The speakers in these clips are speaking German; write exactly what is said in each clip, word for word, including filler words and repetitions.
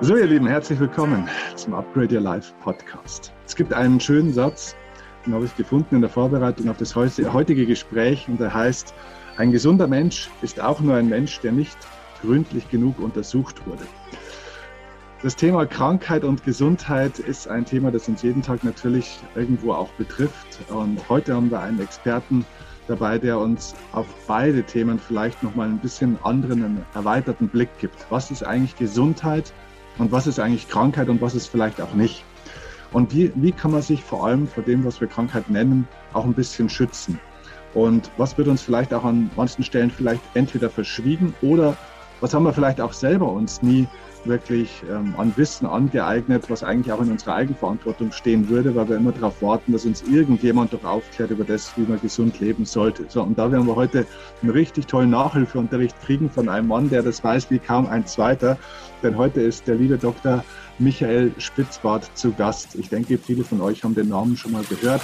So, ihr Lieben, herzlich willkommen zum Upgrade Your Life Podcast. Es gibt einen schönen Satz, den habe ich gefunden in der Vorbereitung auf das heutige Gespräch, und der heißt: Ein gesunder Mensch ist auch nur ein Mensch, der nicht gründlich genug untersucht wurde. Das Thema Krankheit und Gesundheit ist ein Thema, das uns jeden Tag natürlich irgendwo auch betrifft. Und heute haben wir einen Experten dabei, der uns auf beide Themen vielleicht nochmal ein bisschen anderen, einen erweiterten Blick gibt. Was ist eigentlich Gesundheit und was ist eigentlich Krankheit und was ist vielleicht auch nicht? Und wie, wie kann man sich vor allem vor dem, was wir Krankheit nennen, auch ein bisschen schützen? Und was wird uns vielleicht auch an manchen Stellen vielleicht entweder verschwiegen oder was haben wir vielleicht auch selber uns nie wirklich ähm, an Wissen angeeignet, was eigentlich auch in unserer Eigenverantwortung stehen würde, weil wir immer darauf warten, dass uns irgendjemand doch aufklärt über das, wie man gesund leben sollte. So, und da werden wir heute einen richtig tollen Nachhilfeunterricht kriegen von einem Mann, der das weiß wie kaum ein zweiter. Denn heute ist der liebe Doktor Michael Spitzbart zu Gast. Ich denke, viele von euch haben den Namen schon mal gehört.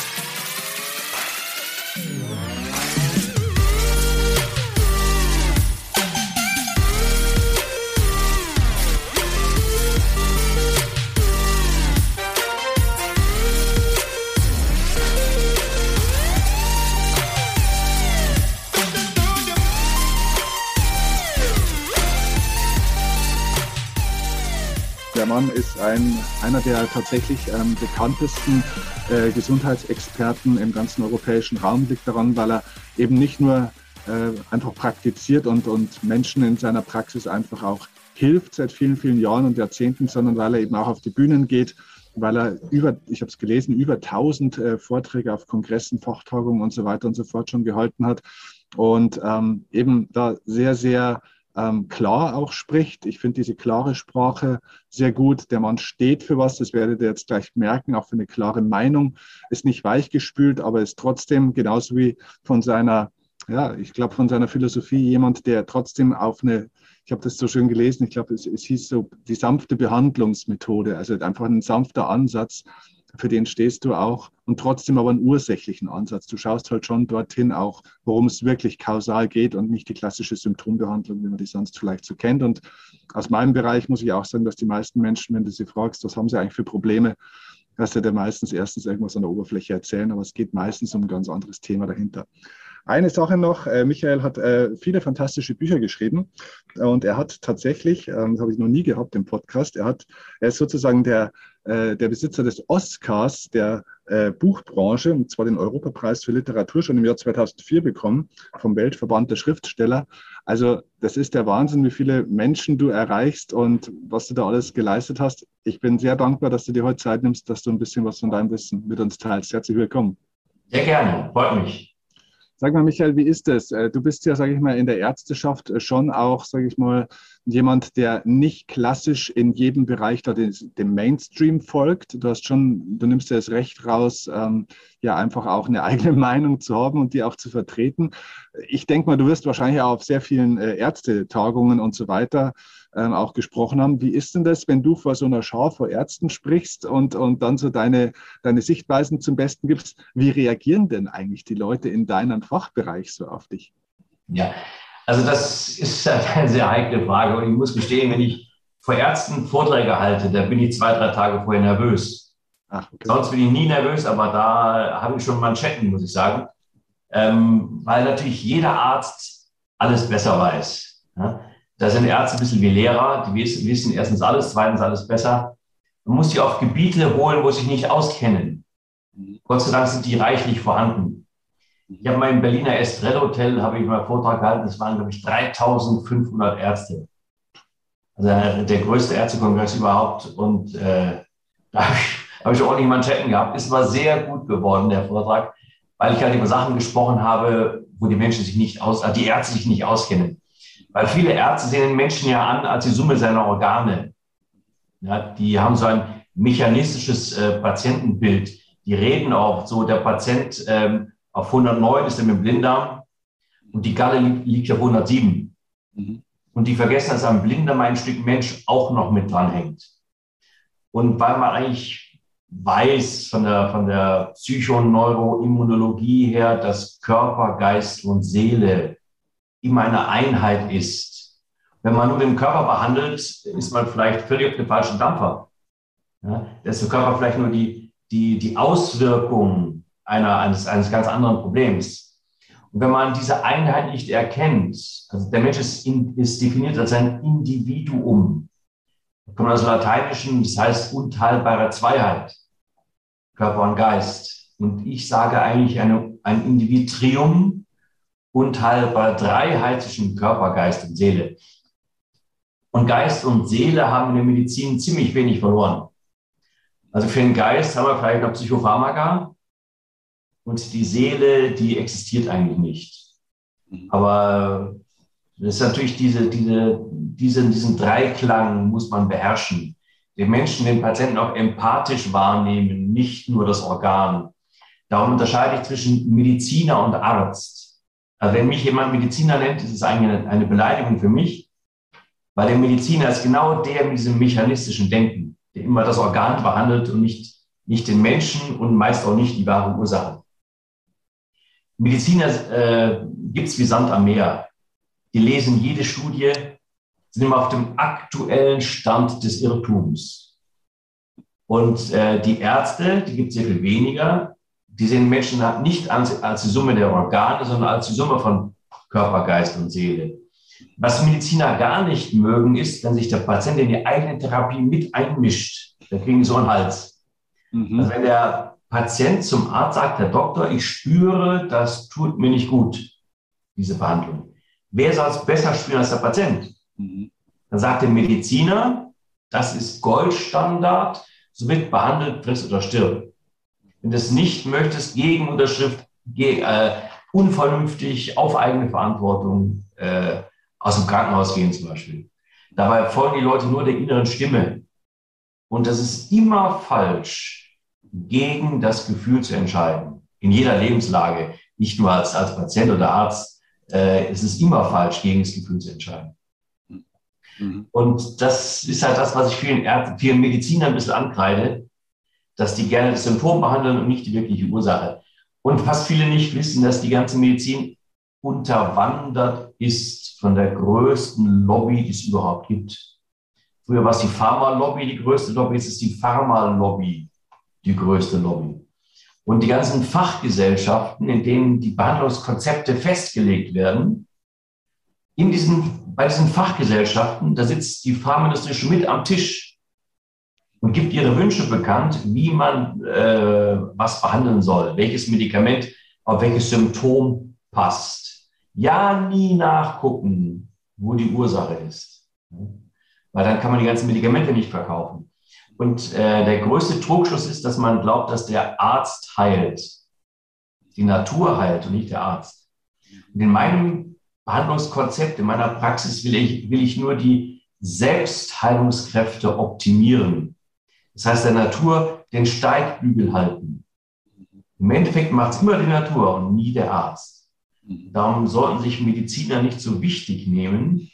Der Mann ist ein, einer der tatsächlich ähm, bekanntesten äh, Gesundheitsexperten im ganzen europäischen Raum. Liegt daran, weil er eben nicht nur äh, einfach praktiziert und, und Menschen in seiner Praxis einfach auch hilft seit vielen, vielen Jahren und Jahrzehnten, sondern weil er eben auch auf die Bühnen geht, weil er über, ich habe es gelesen, über tausend äh, Vorträge auf Kongressen, Fachtagungen und so weiter und so fort schon gehalten hat und ähm, eben da sehr, sehr Ähm, klar auch spricht. Ich finde diese klare Sprache sehr gut. Der Mann steht für was, das werdet ihr jetzt gleich merken, auch für eine klare Meinung. Ist nicht weichgespült, aber ist trotzdem genauso wie von seiner, ja, ich glaube von seiner Philosophie jemand, der trotzdem auf eine, ich habe das so schön gelesen, ich glaube es, es hieß so die sanfte Behandlungsmethode, also einfach ein sanfter Ansatz, für den stehst du auch, und trotzdem aber einen ursächlichen Ansatz. Du schaust halt schon dorthin auch, worum es wirklich kausal geht und nicht die klassische Symptombehandlung, wie man die sonst vielleicht so kennt. Und aus meinem Bereich muss ich auch sagen, dass die meisten Menschen, wenn du sie fragst, was haben sie eigentlich für Probleme, dass sie dir meistens erstens irgendwas an der Oberfläche erzählen, aber es geht meistens um ein ganz anderes Thema dahinter. Eine Sache noch, äh, Michael hat äh, viele fantastische Bücher geschrieben und er hat tatsächlich, ähm, das habe ich noch nie gehabt im Podcast, er, hat, er ist sozusagen der, äh, der Besitzer des Oscars der äh, Buchbranche, und zwar den Europapreis für Literatur schon im Jahr zweitausendvier bekommen vom Weltverband der Schriftsteller. Also das ist der Wahnsinn, wie viele Menschen du erreichst und was du da alles geleistet hast. Ich bin sehr dankbar, dass du dir heute Zeit nimmst, dass du ein bisschen was von deinem Wissen mit uns teilst. Herzlich willkommen. Sehr gerne, freut mich. Sag mal, Michael, wie ist das? Du bist ja, sage ich mal, in der Ärzteschaft schon auch, sage ich mal, jemand, der nicht klassisch in jedem Bereich da dem Mainstream folgt. Du hast schon, du nimmst dir das Recht raus, ähm, ja einfach auch eine eigene Meinung zu haben und die auch zu vertreten. Ich denke mal, du wirst wahrscheinlich auch auf sehr vielen äh, Ärztetagungen und so weiter ähm, auch gesprochen haben. Wie ist denn das, wenn du vor so einer Schar vor Ärzten sprichst und, und dann so deine, deine Sichtweisen zum Besten gibst? Wie reagieren denn eigentlich die Leute in deinem Fachbereich so auf dich? Ja, also das ist eine sehr heikle Frage. Und ich muss gestehen, wenn ich vor Ärzten Vorträge halte, da bin ich zwei, drei Tage vorher nervös. Ach, okay. Sonst bin ich nie nervös, aber da habe ich schon Manschetten, muss ich sagen. Ähm, weil natürlich jeder Arzt alles besser weiß. Ja? Da sind Ärzte ein bisschen wie Lehrer, die wissen, wissen erstens alles, zweitens alles besser. Man muss die auf Gebiete holen, wo sie sich nicht auskennen. Gott sei Dank sind die reichlich vorhanden. Ich habe mal im Berliner Estrell Hotel, habe ich mal einen Vortrag gehalten, das waren, glaube ich, dreitausendfünfhundert Ärzte. Also der größte Ärztekongress überhaupt. Und äh, da habe ich, hab ich ordentlich Manschetten gehabt. Es war sehr gut geworden, der Vortrag, weil ich halt über Sachen gesprochen habe, wo die Menschen sich nicht aus, die Ärzte sich nicht auskennen. Weil viele Ärzte sehen den Menschen ja an als die Summe seiner Organe. Ja, die haben so ein mechanistisches äh, Patientenbild. Die reden auch so, der Patient ähm, auf hundertneun ist er mit dem Blinddarm und die Galle liegt, liegt auf hundertsieben. Mhm. Und die vergessen, dass am Blinddarm ein Stück Mensch auch noch mit dran hängt. Und weil man eigentlich weiß von der, von der Psychoneuroimmunologie her, dass Körper, Geist und Seele immer eine Einheit ist Wenn man nur den Körper behandelt, ist man vielleicht völlig auf dem falschen Dampfer. Ja, da ist der Körper vielleicht nur die, die, die Auswirkung einer, eines, eines ganz anderen Problems. Und wenn man diese Einheit nicht erkennt, also der Mensch ist, in, ist definiert als ein Individuum. Das kommt aus dem Lateinischen, das heißt unteilbare Zweiheit, Körper und Geist. Und ich sage eigentlich eine, ein Individuum, unteilbar Dreiheit zwischen Körper, Geist und Seele. Und Geist und Seele haben in der Medizin ziemlich wenig verloren. Also für den Geist haben wir vielleicht noch Psychopharmaka und die Seele, die existiert eigentlich nicht. Aber das ist natürlich diese, diese, diese, diesen Dreiklang muss man beherrschen. Den Menschen, den Patienten auch empathisch wahrnehmen, nicht nur das Organ. Darum unterscheide ich zwischen Mediziner und Arzt. Also wenn mich jemand Mediziner nennt, ist es eigentlich eine, eine Beleidigung für mich, weil der Mediziner ist genau der mit diesem mechanistischen Denken, der immer das Organ behandelt und nicht, nicht den Menschen und meist auch nicht die wahre Ursache. Mediziner äh, gibt es wie Sand am Meer. Die lesen jede Studie, sind immer auf dem aktuellen Stand des Irrtums. Und äh, die Ärzte, die gibt es sehr viel weniger, die sehen Menschen nicht als, als die Summe der Organe, sondern als die Summe von Körper, Geist und Seele. Was Mediziner gar nicht mögen, ist, wenn sich der Patient in die eigene Therapie mit einmischt. Da kriegen die so einen Hals. Mhm. Also wenn der Patient zum Arzt sagt, Herr Doktor, ich spüre, das tut mir nicht gut, diese Behandlung. Wer soll es besser spüren als der Patient? Mhm. Dann sagt der Mediziner, das ist Goldstandard, so wird behandelt, friss oder stirb. Wenn du es nicht möchtest, Gegenunterschrift, ge äh, unvernünftig, auf eigene Verantwortung, äh, aus dem Krankenhaus gehen zum Beispiel. Dabei folgen die Leute nur der inneren Stimme. Und das ist immer falsch, gegen das Gefühl zu entscheiden. In jeder Lebenslage, nicht nur als, als Patient oder Arzt, äh, es ist immer falsch, gegen das Gefühl zu entscheiden. Mhm. Und das ist halt das, was ich vielen Ärzten, vielen Medizinern ein bisschen ankreide, dass die gerne das Symptom behandeln und nicht die wirkliche Ursache. Und fast viele nicht wissen, dass die ganze Medizin unterwandert ist von der größten Lobby, die es überhaupt gibt. Früher war es die Pharma-Lobby, die größte Lobby, jetzt ist die Pharma-Lobby die größte Lobby. Und die ganzen Fachgesellschaften, in denen die Behandlungskonzepte festgelegt werden, in diesen, bei diesen Fachgesellschaften, da sitzt die Pharmaindustrie schon mit am Tisch und gibt ihre Wünsche bekannt, wie man äh, was behandeln soll, welches Medikament auf welches Symptom passt. Ja, nie nachgucken, wo die Ursache ist. Weil dann kann man die ganzen Medikamente nicht verkaufen. Und äh, der größte Trugschluss ist, dass man glaubt, dass der Arzt heilt. Die Natur heilt und nicht der Arzt. Und in meinem Behandlungskonzept, in meiner Praxis will ich, will ich nur die Selbstheilungskräfte optimieren. Das heißt, der Natur den Steigbügel halten. Im Endeffekt macht es immer die Natur und nie der Arzt. Darum sollten sich Mediziner nicht so wichtig nehmen.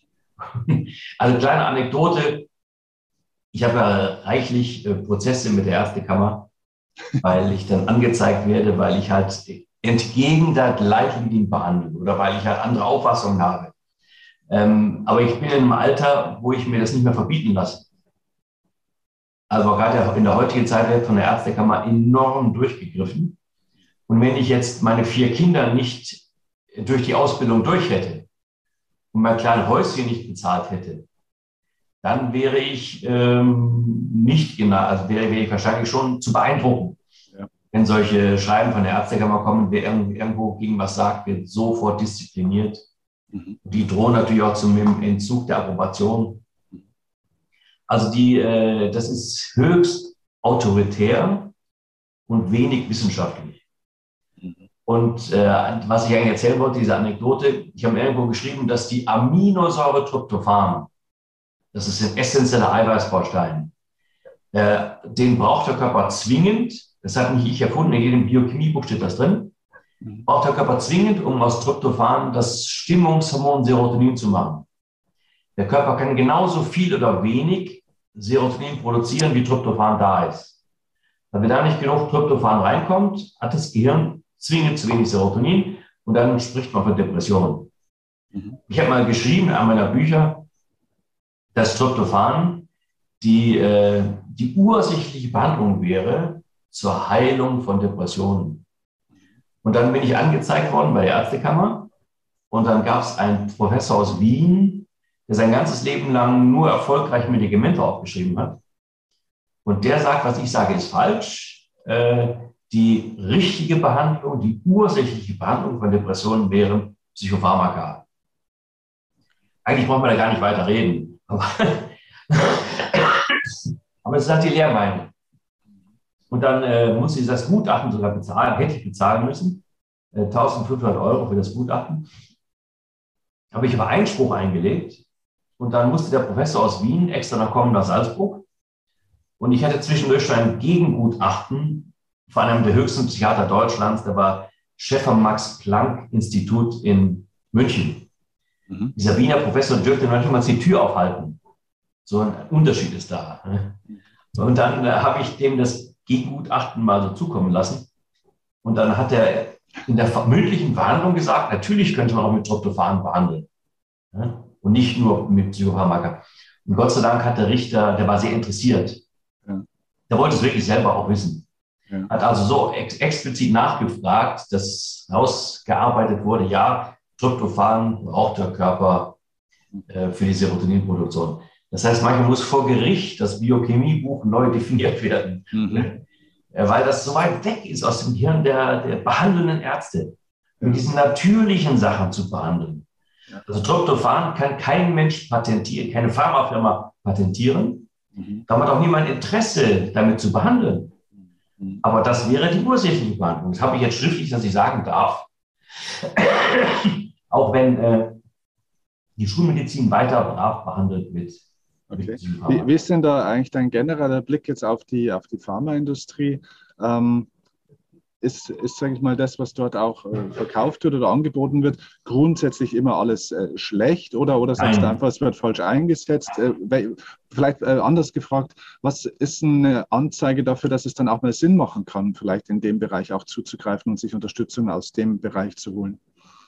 Also kleine Anekdote. Ich habe ja reichlich äh, Prozesse mit der Ärztekammer, weil ich dann angezeigt werde, weil ich halt entgegen der Leitlinien behandle oder weil ich halt andere Auffassungen habe. Ähm, aber ich bin in einem Alter, wo ich mir das nicht mehr verbieten lasse. Also gerade in der heutigen Zeit wird von der Ärztekammer enorm durchgegriffen. Und wenn ich jetzt meine vier Kinder nicht durch die Ausbildung durch hätte und mein kleines Häuschen nicht bezahlt hätte, dann wäre ich ähm, nicht genau, also wäre, wäre ich wahrscheinlich schon zu beeindrucken. Ja. Wenn solche Schreiben von der Ärztekammer kommen, wer irgendwo gegen was sagt, wird sofort diszipliniert. Mhm. Die drohen natürlich auch zum Entzug der Approbation. Also die, äh, das ist höchst autoritär und wenig wissenschaftlich. Mhm. Und äh, was ich eigentlich erzählen wollte, diese Anekdote, ich habe irgendwo geschrieben, dass die Aminosäure Tryptophan, das ist ein essentieller Eiweißbaustein. Äh, den braucht der Körper zwingend. Das hat nicht ich erfunden, in jedem Biochemiebuch steht das drin. Braucht der Körper zwingend, um aus Tryptophan das Stimmungshormon Serotonin zu machen. Der Körper kann genauso viel oder wenig Serotonin produzieren, wie Tryptophan da ist. Wenn da nicht genug Tryptophan reinkommt, hat das Gehirn zwingend zu wenig Serotonin und dann spricht man von Depressionen. Mhm. Ich habe mal geschrieben in einem meiner Bücher, dass Tryptophan die, äh, die ursächliche Behandlung wäre zur Heilung von Depressionen. Und dann bin ich angezeigt worden bei der Ärztekammer und dann gab es einen Professor aus Wien, der sein ganzes Leben lang nur erfolgreich Medikamente aufgeschrieben hat. Und der sagt, was ich sage, ist falsch. Äh, die richtige Behandlung, die ursächliche Behandlung von Depressionen wären Psychopharmaka. Eigentlich braucht man da gar nicht weiter reden. Aber, aber es ist halt die Lehrmeinung. Und dann äh, muss ich das Gutachten sogar bezahlen, hätte ich bezahlen müssen. Äh, eintausendfünfhundert Euro für das Gutachten. Habe ich aber Einspruch eingelegt. Und dann musste der Professor aus Wien extra noch kommen nach Salzburg. Und ich hatte zwischendurch schon ein Gegengutachten von einem der höchsten Psychiater Deutschlands, der war Chef am Max-Planck-Institut in München. Mhm. Dieser Wiener Professor dürfte noch nicht mal die Tür aufhalten. So ein Unterschied ist da. Und dann äh, habe ich dem das Gegengutachten mal so zukommen lassen. Und dann hat er in der mündlichen Verhandlung gesagt, natürlich könnte man auch mit Tryptophan behandeln. Ja? Und nicht nur mit Psychopharmaka. Und Gott sei Dank hat der Richter, der war sehr interessiert. Ja. Der wollte es wirklich selber auch wissen. Ja. Hat also so ex explizit nachgefragt, dass rausgearbeitet wurde, ja, Tryptophan braucht der Körper äh, für die Serotoninproduktion. Das heißt, manchmal muss vor Gericht das Biochemiebuch neu definiert werden, mhm. äh, weil das so weit weg ist aus dem Gehirn der, der behandelnden Ärzte, um diese natürlichen Sachen zu behandeln. Ja. Also Tryptophan kann kein Mensch patentieren, keine Pharmafirma patentieren. Mhm. Da hat auch niemand Interesse, damit zu behandeln. Mhm. Aber das wäre die ursächliche Behandlung. Das habe ich jetzt schriftlich, dass ich sagen darf. Auch wenn äh, die Schulmedizin weiter brav behandelt wird. Okay. Wie, wie ist denn da eigentlich dein genereller Blick jetzt auf die, auf die Pharmaindustrie? Ähm, ist, ist, sage ich mal, das, was dort auch äh, verkauft wird oder angeboten wird, grundsätzlich immer alles äh, schlecht oder, oder sagst du einfach, es wird falsch eingesetzt? Äh, vielleicht äh, anders gefragt, was ist eine Anzeige dafür, dass es dann auch mal Sinn machen kann, vielleicht in dem Bereich auch zuzugreifen und sich Unterstützung aus dem Bereich zu holen?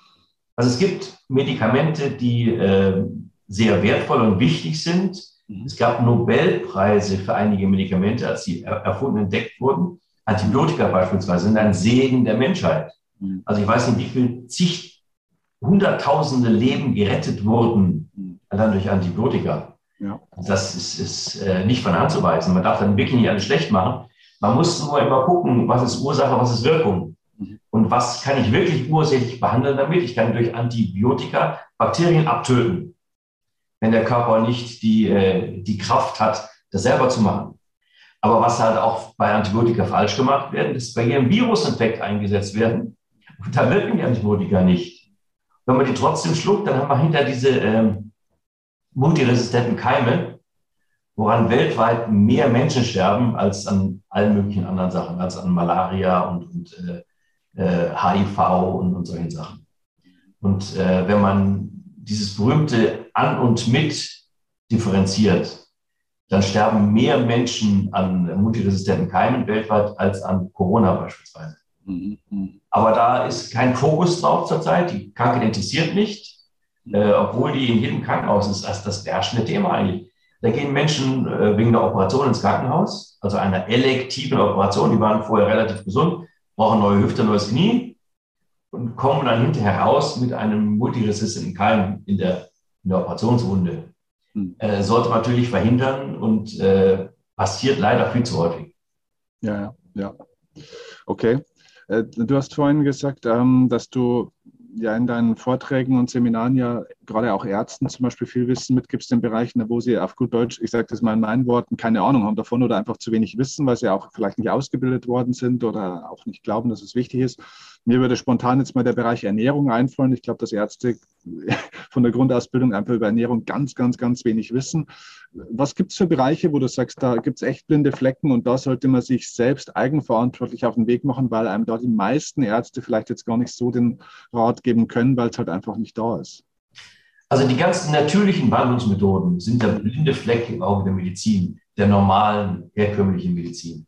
Also es gibt Medikamente, die äh, sehr wertvoll und wichtig sind. Mhm. Es gab Nobelpreise für einige Medikamente, als sie er erfunden entdeckt wurden. Antibiotika beispielsweise sind ein Segen der Menschheit. Mhm. Also ich weiß nicht, wie viele zig, hunderttausende Leben gerettet wurden, mhm. allein durch Antibiotika. Ja. Das ist, ist äh, nicht von der Hand zu weisen. Man darf dann wirklich nicht alles schlecht machen. Man muss nur immer gucken, was ist Ursache, was ist Wirkung. Mhm. Und was kann ich wirklich ursächlich behandeln damit? Ich kann durch Antibiotika Bakterien abtöten, wenn der Körper nicht die, äh, die Kraft hat, das selber zu machen. Aber was halt auch bei Antibiotika falsch gemacht wird, ist bei jedem Virusinfekt eingesetzt werden. Und da wirken die Antibiotika nicht. Wenn man die trotzdem schluckt, dann haben wir hinter diese ähm, multiresistenten Keime, woran weltweit mehr Menschen sterben als an allen möglichen anderen Sachen, als an Malaria und, und äh, äh, H I V und, und solchen Sachen. Und äh, wenn man dieses berühmte An und Mit differenziert, dann sterben mehr Menschen an multiresistenten Keimen weltweit als an Corona beispielsweise. Mhm. Aber da ist kein Fokus drauf zurzeit. Die Krankheit interessiert nicht, äh, obwohl die in jedem Krankenhaus ist als das beherrschende Thema eigentlich. Da gehen Menschen äh, wegen der Operation ins Krankenhaus, also einer elektiven Operation. Die waren vorher relativ gesund, brauchen neue Hüfte, neues Knie und kommen dann hinterher raus mit einem multiresistenten Keim in der, in der Operationswunde. Äh, sollte man natürlich verhindern und äh, passiert leider viel zu häufig. Ja, ja. Okay. Äh, du hast vorhin gesagt, ähm, dass du ja in deinen Vorträgen und Seminaren ja gerade auch Ärzten zum Beispiel viel Wissen mitgibst in Bereichen, wo sie auf gut Deutsch, ich sage das mal in meinen Worten, keine Ahnung haben davon oder einfach zu wenig wissen, weil sie auch vielleicht nicht ausgebildet worden sind oder auch nicht glauben, dass es wichtig ist. Mir würde spontan jetzt mal der Bereich Ernährung einfallen. Ich glaube, dass Ärzte von der Grundausbildung einfach über Ernährung ganz, ganz, ganz wenig wissen. Was gibt es für Bereiche, wo du sagst, da gibt es echt blinde Flecken und da sollte man sich selbst eigenverantwortlich auf den Weg machen, weil einem da die meisten Ärzte vielleicht jetzt gar nicht so den Rat geben können, weil es halt einfach nicht da ist? Also die ganzen natürlichen Behandlungsmethoden sind der blinde Fleck im Auge der Medizin, der normalen, herkömmlichen Medizin.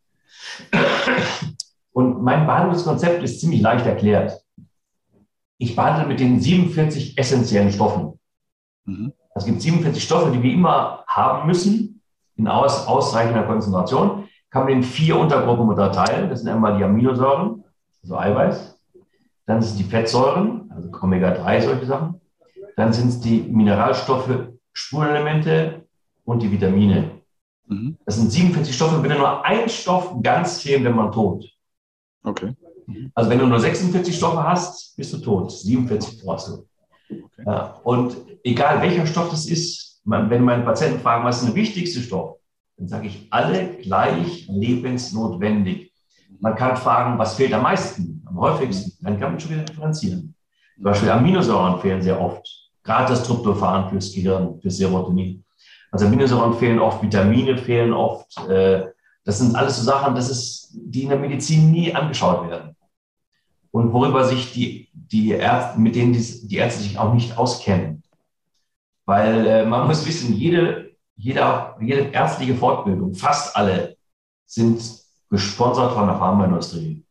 Und mein Behandlungskonzept ist ziemlich leicht erklärt. Ich behandle mit den siebenundvierzig essentiellen Stoffen. Mhm. Also es gibt siebenundvierzig Stoffe, die wir immer haben müssen, in aus, ausreichender Konzentration. Kann man in vier Untergruppen unterteilen. Das sind einmal die Aminosäuren, also Eiweiß. Dann sind es die Fettsäuren, also Omega drei, solche Sachen. Dann sind es die Mineralstoffe, Spurenelemente und die Vitamine. Mhm. Das sind siebenundvierzig Stoffe, wenn nur ein Stoff ganz fehlt, wenn man tot. Okay. Mhm. Also wenn du nur sechsundvierzig Stoffe hast, bist du tot. siebenundvierzig brauchst du. Okay. Ja, und egal welcher Stoff das ist, man, wenn meine Patienten fragen, was ist der wichtigste Stoff, dann sage ich, alle gleich lebensnotwendig. Man kann fragen, was fehlt am meisten, am häufigsten, dann kann man schon wieder differenzieren. Zum Beispiel Aminosäuren fehlen sehr oft, gerade das Tryptophan fürs Gehirn, fürs Serotonin. Also Aminosäuren fehlen oft, Vitamine fehlen oft. Das sind alles so Sachen, das ist, die in der Medizin nie angeschaut werden. Und worüber sich die, die Ärzte, mit denen die, die Ärzte sich auch nicht auskennen. Weil äh, man muss wissen, jede, jede, jede ärztliche Fortbildung, fast alle, sind gesponsert von der Pharmaindustrie.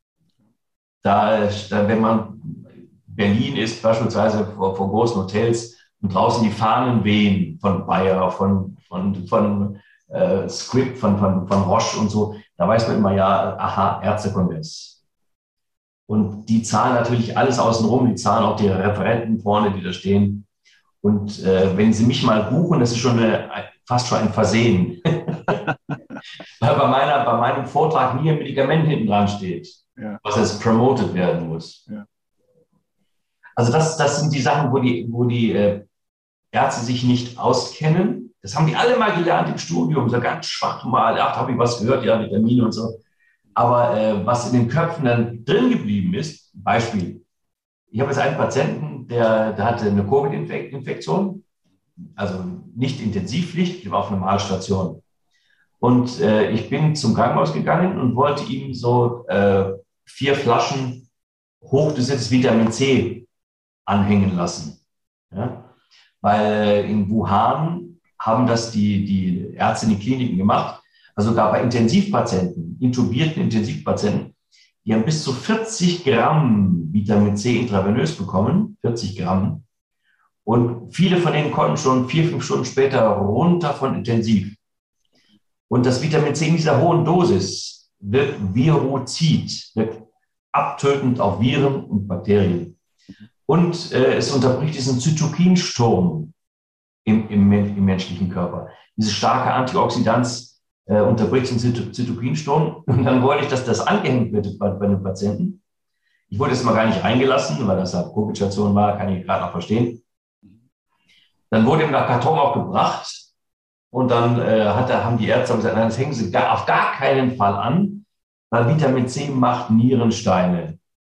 Da, da, wenn man Berlin ist, beispielsweise vor, vor großen Hotels und draußen die Fahnen wehen von Bayer, von, von, von äh, Script, von, von, von Roche und so, da weiß man immer, ja, aha, Ärztekongress. Und die zahlen natürlich alles außenrum, die zahlen auch die Referenten vorne, die da stehen. Und äh, wenn sie mich mal buchen, das ist schon eine, fast schon ein Versehen. Weil bei, meiner, bei meinem Vortrag nie ein Medikament hinten dran steht, ja, was jetzt promoted werden muss. Ja. Also das, das sind die Sachen, wo die, wo die äh, Ärzte sich nicht auskennen. Das haben die alle mal gelernt im Studium, so ganz schwach mal, ach, habe ich was gehört, ja, Vitamine und so. Aber äh, was in den Köpfen dann drin geblieben ist, Beispiel, ich habe jetzt einen Patienten, der, der hatte eine Covid-Infektion, also nicht Intensivpflicht, ich war auf einer Normalstation. Und äh, ich bin zum Krankenhaus gegangen und wollte ihm so äh, vier Flaschen hochdosiertes Vitamin C anhängen lassen. Ja? Weil in Wuhan haben das die, die Ärzte in den Kliniken gemacht. Also sogar bei Intensivpatienten, intubierten Intensivpatienten, die haben bis zu vierzig Gramm Vitamin C intravenös bekommen, vierzig Gramm. Und viele von denen konnten schon vier, fünf Stunden später runter von Intensiv. Und das Vitamin C in dieser hohen Dosis wirkt virozid, wirkt abtötend auf Viren und Bakterien. Und äh, es unterbricht diesen Zytokinsturm im, im, im menschlichen Körper. Diese starke Antioxidanz äh, unterbricht den Zytokinsturm. Und dann wollte ich, dass das angehängt wird bei, bei den Patienten. Ich wurde jetzt mal gar nicht reingelassen, weil das eine Covid-Station war, kann ich gerade noch verstehen. Dann wurde ihm der Karton auch gebracht. Und dann äh, hat er, haben die Ärzte gesagt, nein, das hängen Sie gar, auf gar keinen Fall an, weil Vitamin C macht Nierensteine.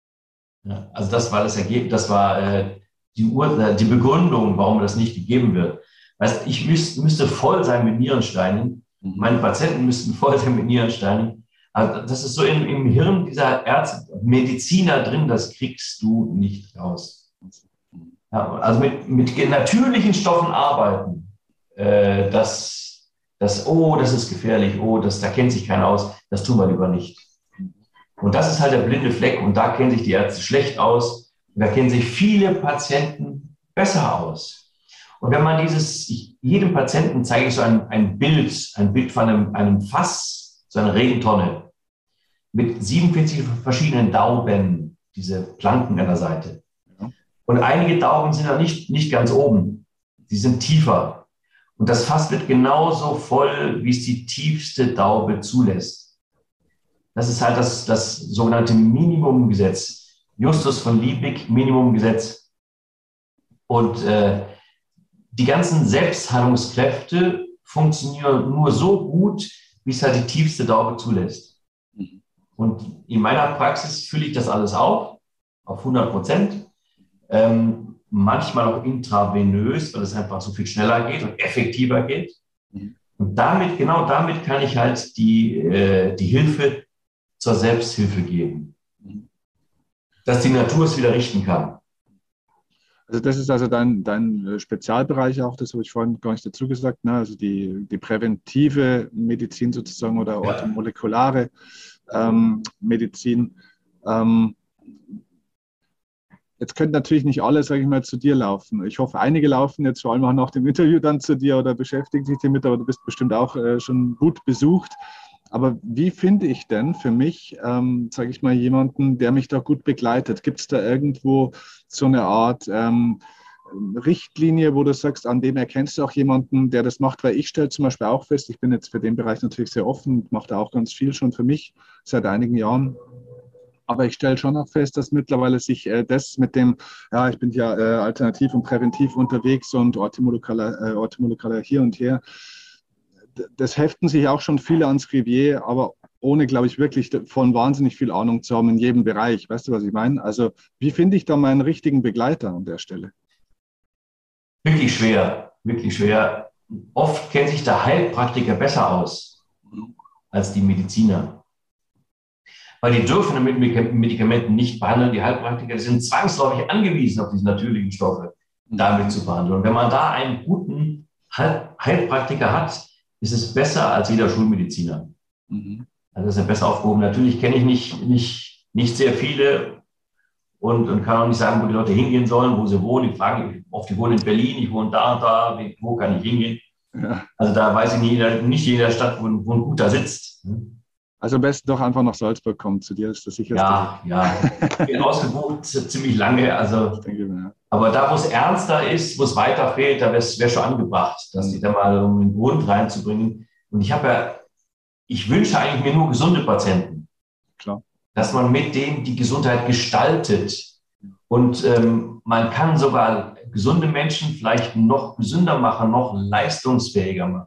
Ja, also das war das Ergebnis, das war äh, die, Ur die Begründung, warum das nicht gegeben wird. Weißt, ich müß, müsste voll sein mit Nierensteinen, mhm. Meine Patienten müssten voll sein mit Nierensteinen. Also das ist so im, im Hirn dieser Ärzte, Mediziner drin, das kriegst du nicht raus. Ja, also mit, mit natürlichen Stoffen arbeiten, äh, das, das, oh, das ist gefährlich, oh, das, da kennt sich keiner aus, das tun wir lieber nicht. Und das ist halt der blinde Fleck und da kennen sich die Ärzte schlecht aus und da kennen sich viele Patienten besser aus. Und wenn man dieses, ich, jedem Patienten zeige ich so ein, ein Bild, ein Bild von einem, einem Fass, so einer Regentonne mit siebenundvierzig verschiedenen Dauben, diese Planken an der Seite. Und einige Dauben sind ja nicht, nicht ganz oben, die sind tiefer. Und das Fass wird genauso voll, wie es die tiefste Daube zulässt. Das ist halt das, das sogenannte Minimumgesetz. Justus von Liebig, Minimumgesetz. Und äh, die ganzen Selbstheilungskräfte funktionieren nur so gut, wie es halt die tiefste Daube zulässt. Und in meiner Praxis fülle ich das alles auf, auf hundert Prozent. Ähm, manchmal auch intravenös, weil es einfach so viel schneller geht und effektiver geht. Und damit, genau damit kann ich halt die, äh, die Hilfe zur Selbsthilfe geben. Dass die Natur es wieder richten kann. Also das ist also dein, dein Spezialbereich auch, das habe ich vorhin gar nicht dazu gesagt, ne? Also die, die präventive Medizin sozusagen oder orthomolekulare ähm, Medizin. Ähm, jetzt können natürlich nicht alle, sage ich mal, zu dir laufen. Ich hoffe, einige laufen jetzt vor allem auch nach dem Interview dann zu dir oder beschäftigen sich damit, aber du bist bestimmt auch äh, schon gut besucht. Aber wie finde ich denn für mich, ähm, sage ich mal, jemanden, der mich da gut begleitet? Gibt es da irgendwo so eine Art ähm, Richtlinie, wo du sagst, an dem erkennst du auch jemanden, der das macht? Weil ich stelle zum Beispiel auch fest, ich bin jetzt für den Bereich natürlich sehr offen, mache da auch ganz viel schon für mich seit einigen Jahren. Aber ich stelle schon auch fest, dass mittlerweile sich äh, das mit dem, ja, ich bin ja äh, alternativ und präventiv unterwegs und orthomolekular, äh, orthomolekular hier und her, das heften sich auch schon viele ans Revier, aber ohne, glaube ich, wirklich von wahnsinnig viel Ahnung zu haben in jedem Bereich. Weißt du, was ich meine? Also wie finde ich da meinen richtigen Begleiter an der Stelle? Wirklich schwer, wirklich schwer. Oft kennt sich der Heilpraktiker besser aus als die Mediziner. Weil die dürfen mit Medikamenten nicht behandeln. Die Heilpraktiker sind zwangsläufig angewiesen auf diese natürlichen Stoffe, damit zu behandeln. Und wenn man da einen guten Heilpraktiker hat, ist es besser als jeder Schulmediziner. Mhm. Also ist er besser aufgehoben. Natürlich kenne ich nicht, nicht, nicht sehr viele und, und kann auch nicht sagen, wo die Leute hingehen sollen, wo sie wohnen. Die fragen oft, die wohnen in Berlin, ich wohne da und da, wo kann ich hingehen? Ja. Also da weiß ich nicht, nicht jeder Stadt, wo, wo ein guter sitzt. Also am besten doch einfach nach Salzburg kommen, zu dir ist das sicherste. Ja, ja. Ich bin ausgebucht ziemlich lange. Also, denke, ja. Aber da, wo es ernster ist, wo es weiter fehlt, da wäre es schon angebracht, dass die da mal um den Grund reinzubringen. Und ich habe ja, ich wünsche eigentlich mir nur gesunde Patienten. Klar. Dass man mit denen die Gesundheit gestaltet. Und ähm, man kann sogar gesunde Menschen vielleicht noch gesünder machen, noch leistungsfähiger machen.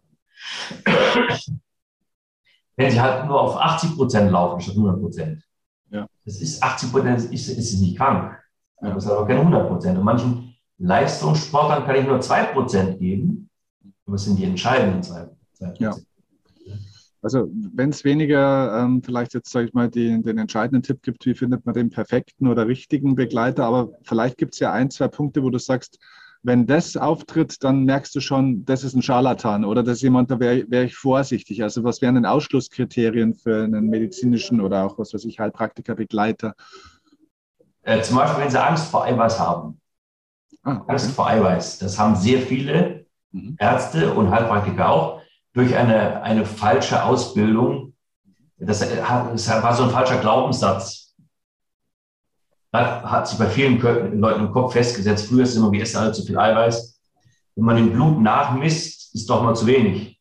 Wenn sie halt nur auf achtzig Prozent laufen, statt hundert Prozent. Ja. Das ist achtzig Prozent, ist, ist es nicht krank. Ja. Das ist aber keine hundert Prozent. Und manchen Leistungssportlern kann ich nur zwei Prozent geben. Aber es sind die entscheidenden zwei Prozent. Ja. Also wenn es weniger ähm, vielleicht jetzt, sage ich mal, die, den entscheidenden Tipp gibt, wie findet man den perfekten oder richtigen Begleiter, aber vielleicht gibt es ja ein, zwei Punkte, wo du sagst, wenn das auftritt, dann merkst du schon, das ist ein Scharlatan oder das ist jemand, da wäre wär ich vorsichtig. Also was wären denn Ausschlusskriterien für einen medizinischen oder auch, was weiß ich, Heilpraktiker-Begleiter? Äh, zum Beispiel, wenn sie Angst vor Eiweiß haben. Ah, okay. Angst vor Eiweiß. Das haben sehr viele mhm. Ärzte und Heilpraktiker auch durch eine, eine falsche Ausbildung. Das, das war so ein falscher Glaubenssatz. Hat sich bei vielen Leuten im Kopf festgesetzt, früher ist es immer, wir essen alle zu viel Eiweiß. Wenn man im Blut nachmisst, ist doch mal zu wenig.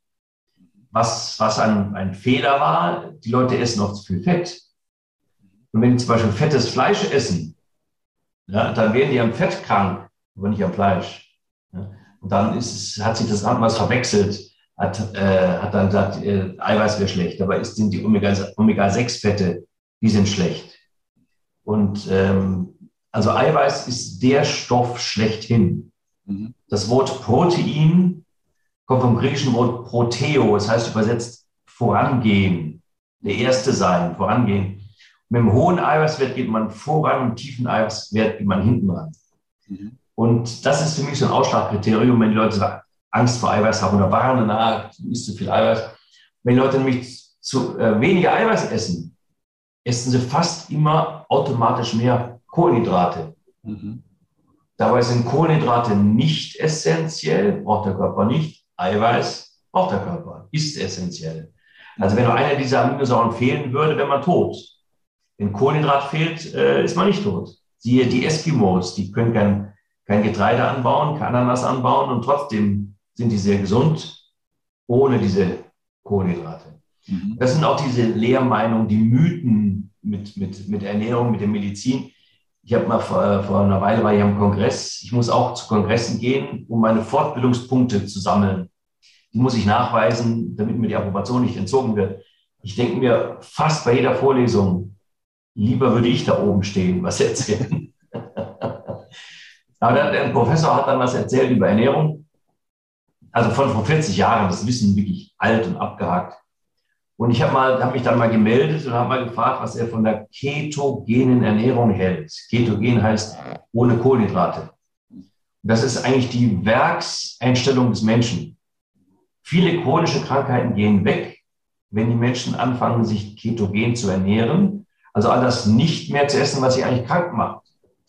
Was, was ein, ein Fehler war, die Leute essen auch zu viel Fett. Und wenn die zum Beispiel fettes Fleisch essen, ja, dann werden die am Fett krank, aber nicht am Fleisch. Ja. Und dann ist es, hat sich das Abendmaß verwechselt, hat, äh, hat dann gesagt, äh, Eiweiß wäre schlecht, aber es sind die Omega sechs Fette, die sind schlecht. Und ähm, also Eiweiß ist der Stoff schlechthin. Mhm. Das Wort Protein kommt vom griechischen Wort Proteo, das heißt übersetzt vorangehen, der Erste sein, vorangehen. Und mit einem hohen Eiweißwert geht man voran und mit tiefen Eiweißwert geht man hinten ran. Mhm. Und das ist für mich so ein Ausschlagkriterium, wenn die Leute Angst vor Eiweiß haben oder warnen, na, du isst zu viel Eiweiß. Wenn die Leute nämlich zu äh, weniger Eiweiß essen, essen sie fast immer automatisch mehr Kohlenhydrate. Mhm. Dabei sind Kohlenhydrate nicht essentiell, braucht der Körper nicht. Eiweiß braucht der Körper, ist essentiell. Also wenn nur eine dieser Aminosäuren fehlen würde, wäre man tot. Wenn Kohlenhydrat fehlt, äh, ist man nicht tot. Siehe die Eskimos, die können kein, kein Getreide anbauen, kein Ananas anbauen und trotzdem sind die sehr gesund, ohne diese Kohlenhydrate. Mhm. Das sind auch diese Lehrmeinungen, die Mythen mit, mit, mit Ernährung, mit der Medizin. Ich habe mal vor, vor einer Weile war ich am Kongress. Ich muss auch zu Kongressen gehen, um meine Fortbildungspunkte zu sammeln. Die muss ich nachweisen, damit mir die Approbation nicht entzogen wird. Ich denke mir fast bei jeder Vorlesung, lieber würde ich da oben stehen, was erzählen. Aber der, der Professor hat dann was erzählt über Ernährung. Also von vor vierzig Jahren, das Wissen wirklich alt und abgehakt. Und ich habe hab mich dann mal gemeldet und habe mal gefragt, was er von der ketogenen Ernährung hält. Ketogen heißt ohne Kohlenhydrate. Das ist eigentlich die Werkseinstellung des Menschen. Viele chronische Krankheiten gehen weg, wenn die Menschen anfangen, sich ketogen zu ernähren. Also all das nicht mehr zu essen, was sie eigentlich krank macht. Ja.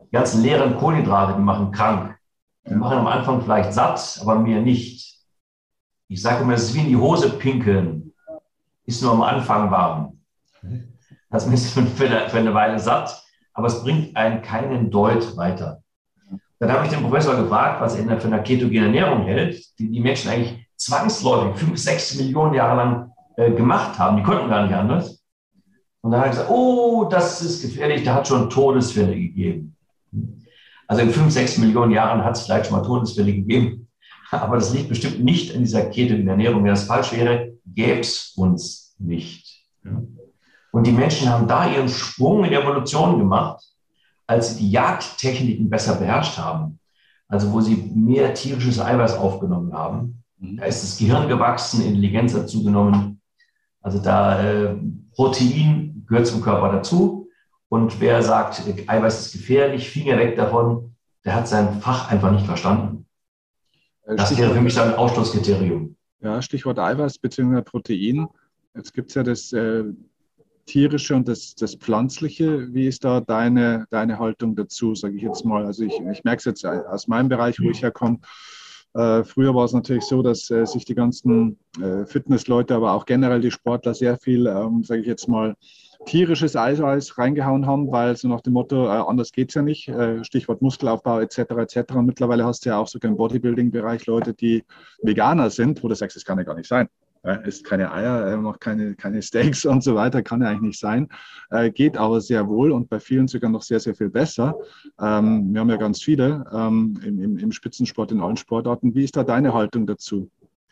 Die ganzen leeren Kohlenhydrate, die machen krank. Die ja. machen am Anfang vielleicht satt, aber mir nicht. Ich sage immer, es ist wie in die Hose pinkeln. Ist nur am Anfang warm. Das ist für eine, für eine Weile satt, aber es bringt einen keinen Deut weiter. Dann habe ich den Professor gefragt, was er für eine ketogene Ernährung hält, die die Menschen eigentlich zwangsläufig fünf, sechs Millionen Jahre lang äh, gemacht haben. Die konnten gar nicht anders. Und dann hat er gesagt, oh, das ist gefährlich, da hat schon Todesfälle gegeben. Also in fünf, sechs Millionen Jahren hat es vielleicht schon mal Todesfälle gegeben. Aber das liegt bestimmt nicht an dieser ketogenen Ernährung. Wenn das falsch wäre, gäbe es uns nicht. Ja. Und die Menschen haben da ihren Sprung in der Evolution gemacht, als sie die Jagdtechniken besser beherrscht haben. Also wo sie mehr tierisches Eiweiß aufgenommen haben. Da ist das Gehirn gewachsen, Intelligenz hat zugenommen. Also da äh, Protein gehört zum Körper dazu. Und wer sagt, Eiweiß ist gefährlich, Finger weg davon, der hat sein Fach einfach nicht verstanden. Das Stichwort, wäre für mich dann ein Ausschlusskriterium. Ja, Stichwort Eiweiß bzw. Protein. Jetzt gibt es ja das äh, tierische und das, das pflanzliche. Wie ist da deine, deine Haltung dazu, sage ich jetzt mal? Also ich, ich merke es jetzt aus meinem Bereich, wo ich herkomme. Äh, früher war es natürlich so, dass äh, sich die ganzen äh, Fitnessleute, aber auch generell die Sportler sehr viel, ähm, sage ich jetzt mal, tierisches Eiweiß reingehauen haben, weil so nach dem Motto, äh, anders geht es ja nicht, äh, Stichwort Muskelaufbau et cetera et cetera. Und mittlerweile hast du ja auch sogar im Bodybuilding-Bereich Leute, die Veganer sind, wo du sagst, das kann ja gar nicht sein. Er isst keine Eier, er macht keine, keine Steaks und so weiter, kann ja eigentlich nicht sein. Äh, geht aber sehr wohl und bei vielen sogar noch sehr, sehr viel besser. Ähm, wir haben ja ganz viele ähm, im, im, im Spitzensport, in allen Sportarten. Wie ist da deine Haltung dazu?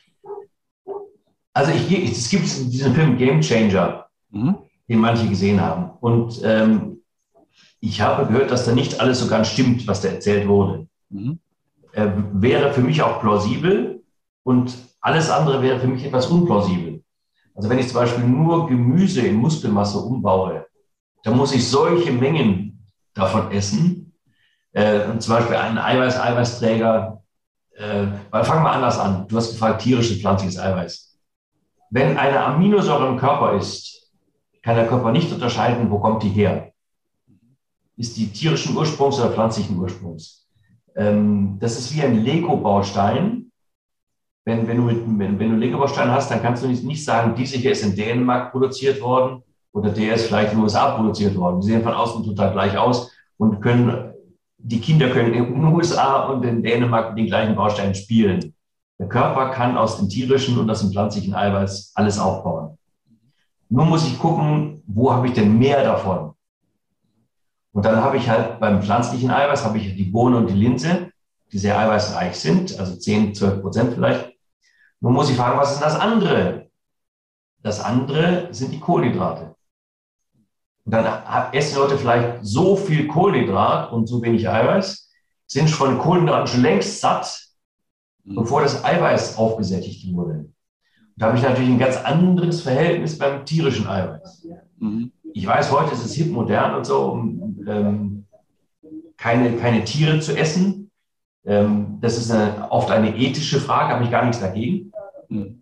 Also ich, es gibt diesen Film Game Changer, mhm. den manche gesehen haben. Und ähm, ich habe gehört, dass da nicht alles so ganz stimmt, was da erzählt wurde. Mhm. Äh, wäre für mich auch plausibel und alles andere wäre für mich etwas unplausibel. Also wenn ich zum Beispiel nur Gemüse in Muskelmasse umbaue, dann muss ich solche Mengen davon essen. Äh, und zum Beispiel einen Eiweiß-Eiweißträger, äh, weil fangen wir anders an. Du hast gefragt, tierisches, pflanzliches Eiweiß. Wenn eine Aminosäure im Körper ist, kann der Körper nicht unterscheiden, wo kommt die her. Ist die tierischen Ursprungs oder pflanzlichen Ursprungs? Ähm, das ist wie ein Lego-Baustein. Wenn, wenn, du mit, wenn, wenn du Lego-Baustein hast, dann kannst du nicht, nicht sagen, dieser hier ist in Dänemark produziert worden oder der ist vielleicht in den U S A produziert worden. Die sehen von außen total gleich aus und können, die Kinder können in den U S A und in Dänemark mit den gleichen Bausteinen spielen. Der Körper kann aus dem tierischen und aus dem pflanzlichen Eiweiß alles aufbauen. Nur muss ich gucken, wo habe ich denn mehr davon? Und dann habe ich halt beim pflanzlichen Eiweiß habe ich die Bohne und die Linse, die sehr eiweißreich sind, also zehn, zwölf Prozent vielleicht. Nun muss ich fragen, was ist das andere? Das andere sind die Kohlenhydrate. Und dann essen Leute vielleicht so viel Kohlenhydrat und so wenig Eiweiß, sind von den Kohlenhydraten schon längst satt, mhm. bevor das Eiweiß aufgesättigt wurde. Da habe ich natürlich ein ganz anderes Verhältnis beim tierischen Eiweiß. Mhm. Ich weiß, heute ist es hip modern und so, um ähm, keine, keine Tiere zu essen. Ähm, das ist eine, oft eine ethische Frage, habe ich gar nichts dagegen. Mhm.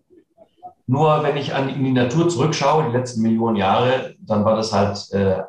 Nur wenn ich an, in die Natur zurückschaue, die letzten Millionen Jahre, dann war das halt äh,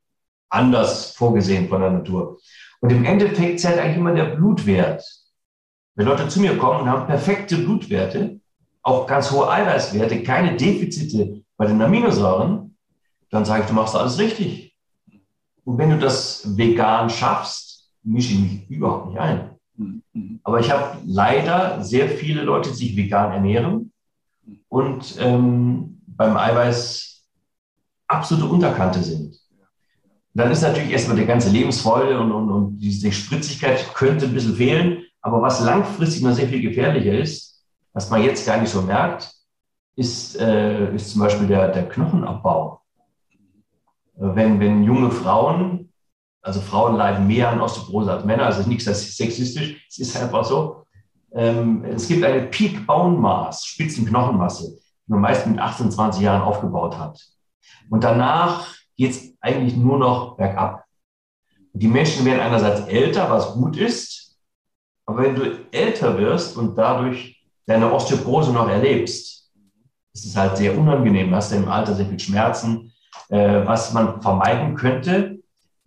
anders vorgesehen von der Natur. Und im Endeffekt zählt eigentlich immer der Blutwert. Wenn Leute zu mir kommen und haben perfekte Blutwerte, auch ganz hohe Eiweißwerte, keine Defizite bei den Aminosäuren, dann sage ich, du machst alles richtig. Und wenn du das vegan schaffst, mische ich mich überhaupt nicht ein. Aber ich habe leider sehr viele Leute, die sich vegan ernähren und ähm, beim Eiweiß absolute Unterkante sind. Dann ist natürlich erstmal die ganze Lebensfreude und, und, und diese Spritzigkeit könnte ein bisschen fehlen. Aber was langfristig noch sehr viel gefährlicher ist, was man jetzt gar nicht so merkt, ist, äh, ist zum Beispiel der, der Knochenabbau. Wenn, wenn junge Frauen, also Frauen leiden mehr an Osteoporose als Männer, also nichts das ist sexistisch, es ist einfach so. Ähm, es gibt eine Peak Bone Mass, Spitzenknochenmasse, die man meist mit achtzehn, zwanzig Jahren aufgebaut hat. Und danach geht es eigentlich nur noch bergab. Und die Menschen werden einerseits älter, was gut ist, aber wenn du älter wirst und dadurch deine Osteoporose noch erlebst, ist es halt sehr unangenehm. Du hast ja im Alter sehr viel Schmerzen, äh, was man vermeiden könnte,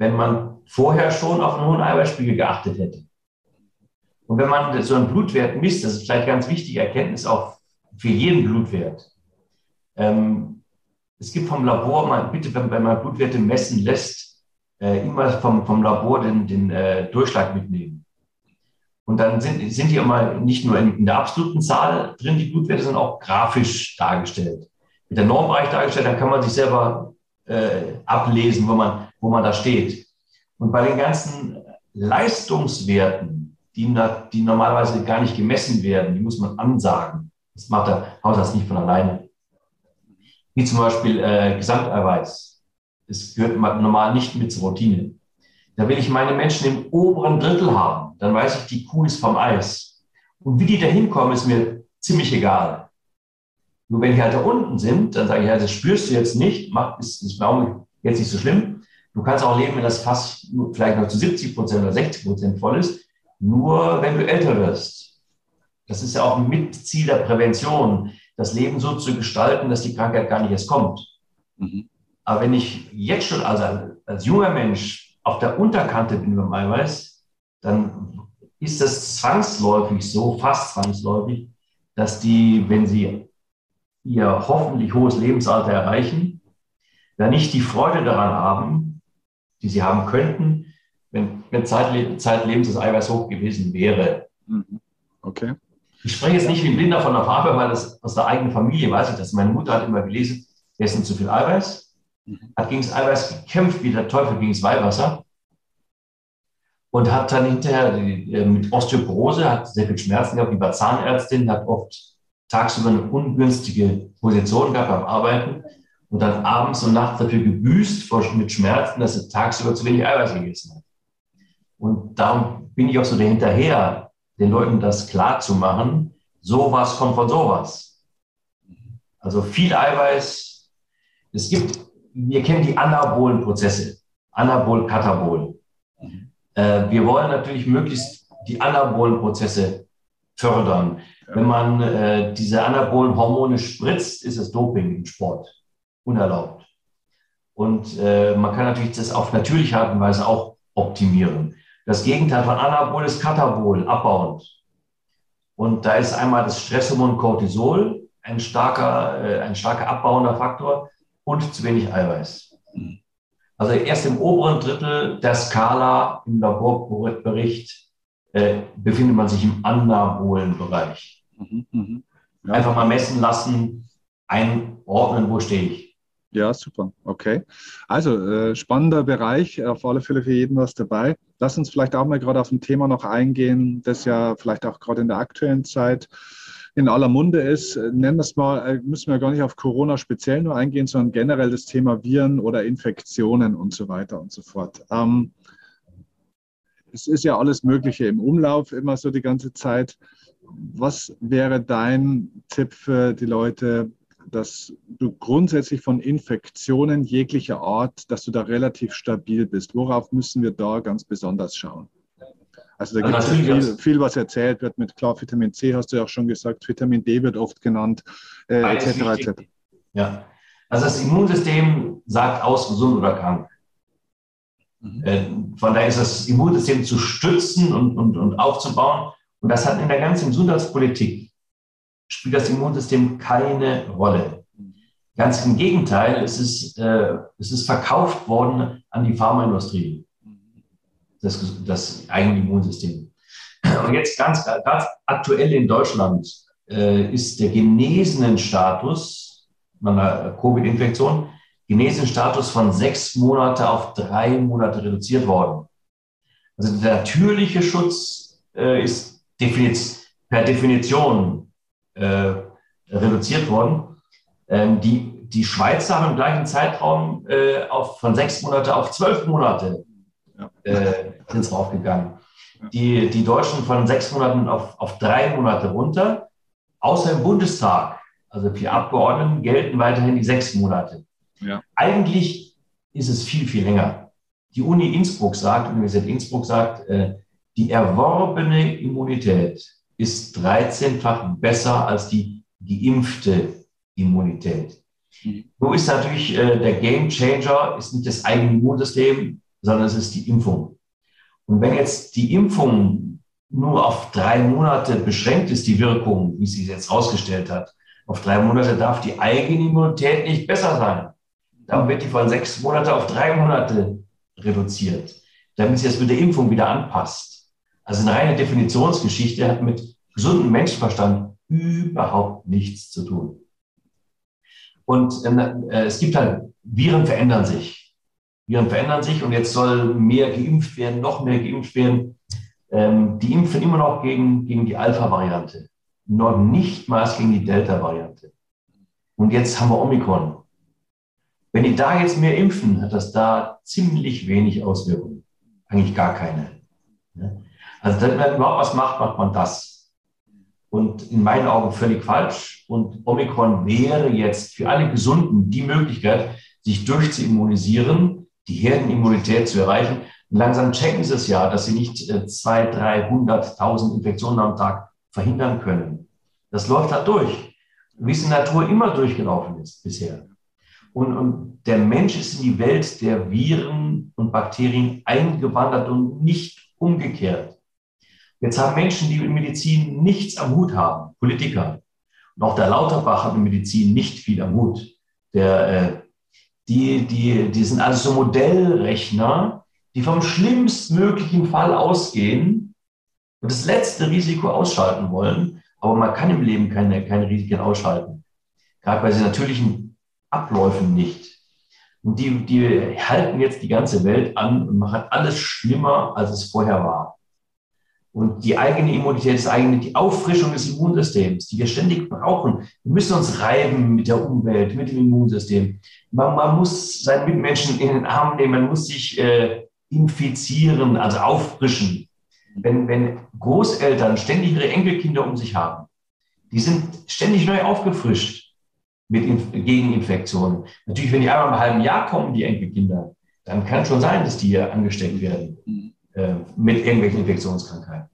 wenn man vorher schon auf einen hohen Eiweißspiegel geachtet hätte. Und wenn man so einen Blutwert misst, das ist vielleicht ganz wichtige Erkenntnis auch für jeden Blutwert. Ähm, es gibt vom Labor, man, bitte, wenn, wenn man Blutwerte messen lässt, äh, immer vom, vom Labor den, den äh, Durchschlag mitnehmen. Und dann sind, sind die immer nicht nur in, in der absoluten Zahl drin, die Blutwerte, sondern auch grafisch dargestellt. Mit der Normbereich dargestellt, dann kann man sich selber äh, ablesen, wo man, wo man da steht. Und bei den ganzen Leistungswerten, die, die normalerweise gar nicht gemessen werden, die muss man ansagen. Das macht der Hausarzt nicht von alleine. Wie zum Beispiel äh, Gesamteiweiß. Das gehört normal nicht mit zur Routine. Da will ich meine Menschen im oberen Drittel haben. Dann weiß ich, die Kuh ist vom Eis. Und wie die da hinkommen, ist mir ziemlich egal. Nur wenn die halt da unten sind, dann sage ich, ja, das spürst du jetzt nicht, macht, ist, ist jetzt nicht so schlimm. Du kannst auch leben, wenn das Fass vielleicht noch zu siebzig Prozent oder sechzig Prozent voll ist, nur wenn du älter wirst. Das ist ja auch ein Mitziel der Prävention, das Leben so zu gestalten, dass die Krankheit gar nicht erst kommt. Mhm. Aber wenn ich jetzt schon also als junger Mensch auf der Unterkante bin beim Eiweiß, dann ist das zwangsläufig so, fast zwangsläufig, dass die, wenn sie ihr hoffentlich hohes Lebensalter erreichen, da nicht die Freude daran haben, die sie haben könnten, wenn, wenn Zeitle zeitlebens das Eiweiß hoch gewesen wäre. Okay. Ich spreche jetzt nicht wie ein Blinder von der Farbe, weil das aus der eigenen Familie weiß ich das. Meine Mutter hat immer gelesen, wir essen zu viel Eiweiß, hat gegen das Eiweiß gekämpft wie der Teufel gegen das Weihwasser und hat dann hinterher die, mit Osteoporose, hat sehr viel Schmerzen gehabt, die war Zahnärztin, hat oft tagsüber eine ungünstige Position gehabt beim Arbeiten und dann abends und nachts dafür gebüßt mit Schmerzen, dass sie tagsüber zu wenig Eiweiß gegessen hat. Und darum bin ich auch so dahinterher, den Leuten das klar zu machen, sowas kommt von sowas. Also viel Eiweiß. Es gibt, wir kennen die anabolen Prozesse, Anabol, Katabol. Äh, wir wollen natürlich möglichst die anabolen Prozesse fördern. Wenn man äh, diese anabolen Hormone spritzt, ist es Doping im Sport, unerlaubt. Und äh, man kann natürlich das auf natürliche Art und Weise auch optimieren. Das Gegenteil von Anabol ist Katabol, abbauend. Und da ist einmal das Stresshormon Cortisol, ein starker, äh, ein starker abbauender Faktor und zu wenig Eiweiß. Also erst im oberen Drittel der Skala im Laborbericht äh, befindet man sich im anabolen Bereich. Mhm, mh. Ja. Einfach mal messen lassen, einordnen, wo stehe ich. Ja, super. Okay. Also äh, spannender Bereich, auf alle Fälle für jeden was dabei. Lass uns vielleicht auch mal gerade auf ein Thema noch eingehen, das ja vielleicht auch gerade in der aktuellen Zeit in aller Munde ist. Nennen wir es mal, müssen wir gar nicht auf Corona speziell nur eingehen, sondern generell das Thema Viren oder Infektionen und so weiter und so fort. Ähm, es ist ja alles Mögliche im Umlauf immer so die ganze Zeit. Was wäre dein Tipp für die Leute, dass du grundsätzlich von Infektionen jeglicher Art, dass du da relativ stabil bist? Worauf müssen wir da ganz besonders schauen? Also da gibt es ja viel, viel, was erzählt wird mit, klar, Vitamin C hast du ja auch schon gesagt, Vitamin D wird oft genannt, äh, et cetera et cetera. Ja, also das Immunsystem sagt aus, gesund oder krank. Mhm. Äh, von daher ist das Immunsystem zu stützen und, und, und aufzubauen. Und das hat in der ganzen Gesundheitspolitik spielt das Immunsystem keine Rolle. Ganz im Gegenteil, es ist, äh, es ist verkauft worden an die Pharmaindustrie, das, das eigene Immunsystem. Und jetzt ganz, ganz aktuell in Deutschland äh, ist der Genesenenstatus meiner Covid-Infektion, Genesenenstatus von sechs Monate auf drei Monate reduziert worden. Also der natürliche Schutz äh, ist definiert, per Definition Äh, reduziert worden. Ähm, die, die Schweizer haben im gleichen Zeitraum äh, auf, von sechs Monate auf zwölf Monate äh, sind es raufgegangen. Die, die Deutschen von sechs Monaten auf, auf drei Monate runter, außer im Bundestag, also für Abgeordneten gelten weiterhin die sechs Monate. Ja. Eigentlich ist es viel, viel länger. Die Uni Innsbruck sagt, die Universität Innsbruck sagt, äh, die erworbene Immunität ist dreizehnfach besser als die geimpfte Immunität. Mhm. Nun ist natürlich äh, der Game Changer, ist nicht das eigene Immunsystem, sondern es ist die Impfung. Und wenn jetzt die Impfung nur auf drei Monate beschränkt ist, die Wirkung, wie sie jetzt rausgestellt hat, auf drei Monate darf die eigene Immunität nicht besser sein. Dann wird die von sechs Monate auf drei Monate reduziert, damit sie es mit der Impfung wieder anpasst. Also eine reine Definitionsgeschichte hat mit gesundem Menschenverstand überhaupt nichts zu tun. Und äh, es gibt halt, Viren verändern sich. Viren verändern sich und jetzt soll mehr geimpft werden, noch mehr geimpft werden. Ähm, die impfen immer noch gegen, gegen die Alpha-Variante, noch nicht mal gegen die Delta-Variante. Und jetzt haben wir Omikron. Wenn die da jetzt mehr impfen, hat das da ziemlich wenig Auswirkungen. Eigentlich gar keine. Also wenn man überhaupt was macht, macht man das. Und in meinen Augen völlig falsch. Und Omikron wäre jetzt für alle Gesunden die Möglichkeit, sich durchzuimmunisieren, die Herdenimmunität zu erreichen. Und langsam checken sie es ja, dass sie nicht zweihundert, dreihunderttausend Infektionen am Tag verhindern können. Das läuft halt durch, wie es in der Natur immer durchgelaufen ist bisher. Und, und der Mensch ist in die Welt der Viren und Bakterien eingewandert und nicht umgekehrt. Jetzt haben Menschen, die in Medizin nichts am Hut haben, Politiker, und auch der Lauterbach hat in Medizin nicht viel am Hut. Der, äh, die, die, die sind also so Modellrechner, die vom schlimmstmöglichen Fall ausgehen und das letzte Risiko ausschalten wollen. Aber man kann im Leben keine, keine Risiken ausschalten. Gerade bei den natürlichen Abläufen nicht. Und die, die halten jetzt die ganze Welt an und machen alles schlimmer, als es vorher war. Und die eigene Immunität ist eigentlich die Auffrischung des Immunsystems, die wir ständig brauchen. Wir müssen uns reiben mit der Umwelt, mit dem Immunsystem. Man, man muss seinen Mitmenschen in den Arm nehmen, man muss sich äh, infizieren, also auffrischen. Wenn, wenn Großeltern ständig ihre Enkelkinder um sich haben, die sind ständig neu aufgefrischt mit Inf- gegen Infektionen. Natürlich, wenn die einmal im halben Jahr kommen, die Enkelkinder, dann kann es schon sein, dass die hier angesteckt werden äh, mit irgendwelchen Infektionskrankheiten.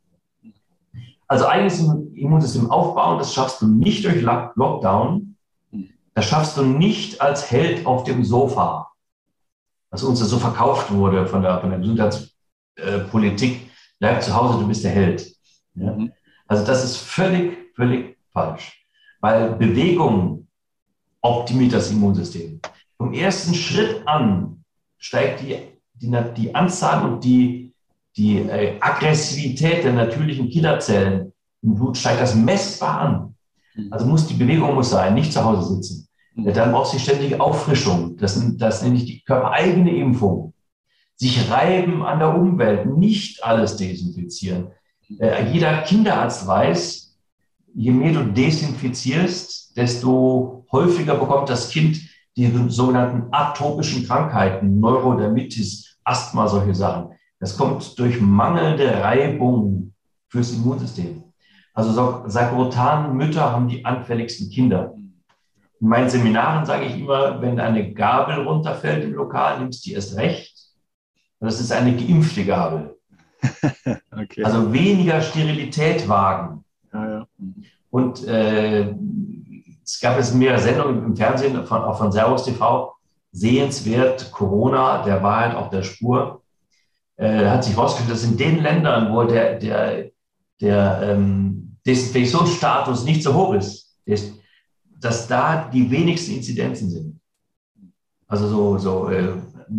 Also eigenes Immunsystem aufbauen, das schaffst du nicht durch Lockdown, das schaffst du nicht als Held auf dem Sofa, was uns so verkauft wurde von der, von der Gesundheitspolitik. Bleib zu Hause, du bist der Held. Ja? Also das ist völlig, völlig falsch, weil Bewegung optimiert das Immunsystem. Vom ersten Schritt an steigt die, die, die Anzahl und die, die äh, Aggressivität der natürlichen Killerzellen im Blut steigt das messbar an. Also muss die Bewegung muss sein, nicht zu Hause sitzen. Dann braucht sie ständige Auffrischung. Das, das nenne ich die körpereigene Impfung. Sich reiben an der Umwelt, nicht alles desinfizieren. Äh, jeder Kinderarzt weiß, je mehr du desinfizierst, desto häufiger bekommt das Kind die sogenannten atopischen Krankheiten, Neurodermitis, Asthma, solche Sachen. Das kommt durch mangelnde Reibung fürs Immunsystem. Also Sakrotan-Mütter haben die anfälligsten Kinder. In meinen Seminaren sage ich immer, wenn eine Gabel runterfällt im Lokal, nimmst du die erst recht. Das ist eine geimpfte Gabel. Okay. Also weniger Sterilität wagen. Ja, ja. Und äh, es gab jetzt mehrere Sendungen im Fernsehen, von, auch von Servus T V, sehenswert, Corona, der Wahrheit auf der Spur. Äh, hat sich herausgestellt, dass in den Ländern, wo der, der, der ähm, Desinfektionsstatus nicht so hoch ist, ist, dass da die wenigsten Inzidenzen sind. Also so, so, äh,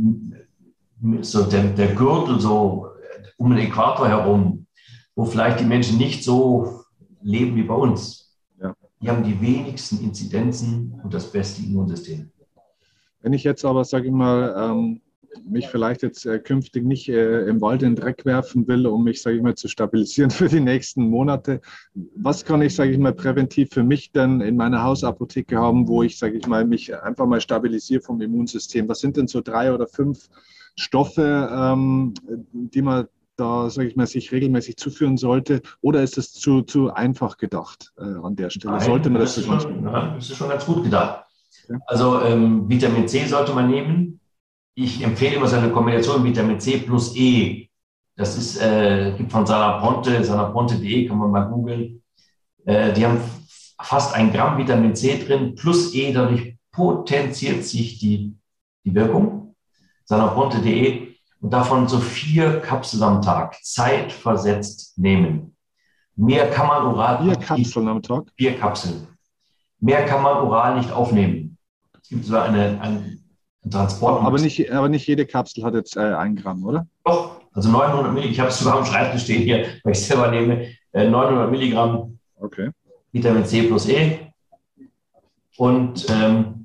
so der, der Gürtel so um den Äquator herum, wo vielleicht die Menschen nicht so leben wie bei uns. Ja. Die haben die wenigsten Inzidenzen und das beste Immunsystem. Wenn ich jetzt aber, sage ich mal, ähm, mich vielleicht jetzt äh, künftig nicht äh, im Wald in den Dreck werfen will, um mich, sage ich mal, zu stabilisieren für die nächsten Monate, was kann ich, sage ich mal, präventiv für mich denn in meiner Hausapotheke haben, wo ich, sage ich mal, mich einfach mal stabilisiere vom Immunsystem? Was sind denn so drei oder fünf Stoffe, ähm, die man da, sage ich mal, sich regelmäßig zuführen sollte? Oder ist es zu, zu einfach gedacht äh, an der Stelle? Nein, sollte man das, das, ist schon, ja, das ist schon ganz gut gedacht. Ja. Also ähm, Vitamin C sollte man nehmen. Ich empfehle immer so eine Kombination Vitamin C plus E. Das ist, äh, gibt von Sanapronte, sanapronte punkt de, kann man mal googeln. Äh, die haben fast ein Gramm Vitamin C drin, plus E, dadurch potenziert sich die, die Wirkung. sanapronte punkt de. und davon so vier Kapseln am Tag zeitversetzt nehmen. Mehr kann man oral Vier Kapseln am Tag? Vier Kapseln. Mehr kann man oral nicht aufnehmen. Es gibt so eine, einen Transport. Aber nicht, aber nicht jede Kapsel hat jetzt äh, ein Gramm, oder? Doch, also neunhundert Milligramm. Ich habe es sogar am Schreibtisch stehen hier, weil ich es selber nehme. Äh, neunhundert Milligramm okay. Vitamin C plus E. Und ähm,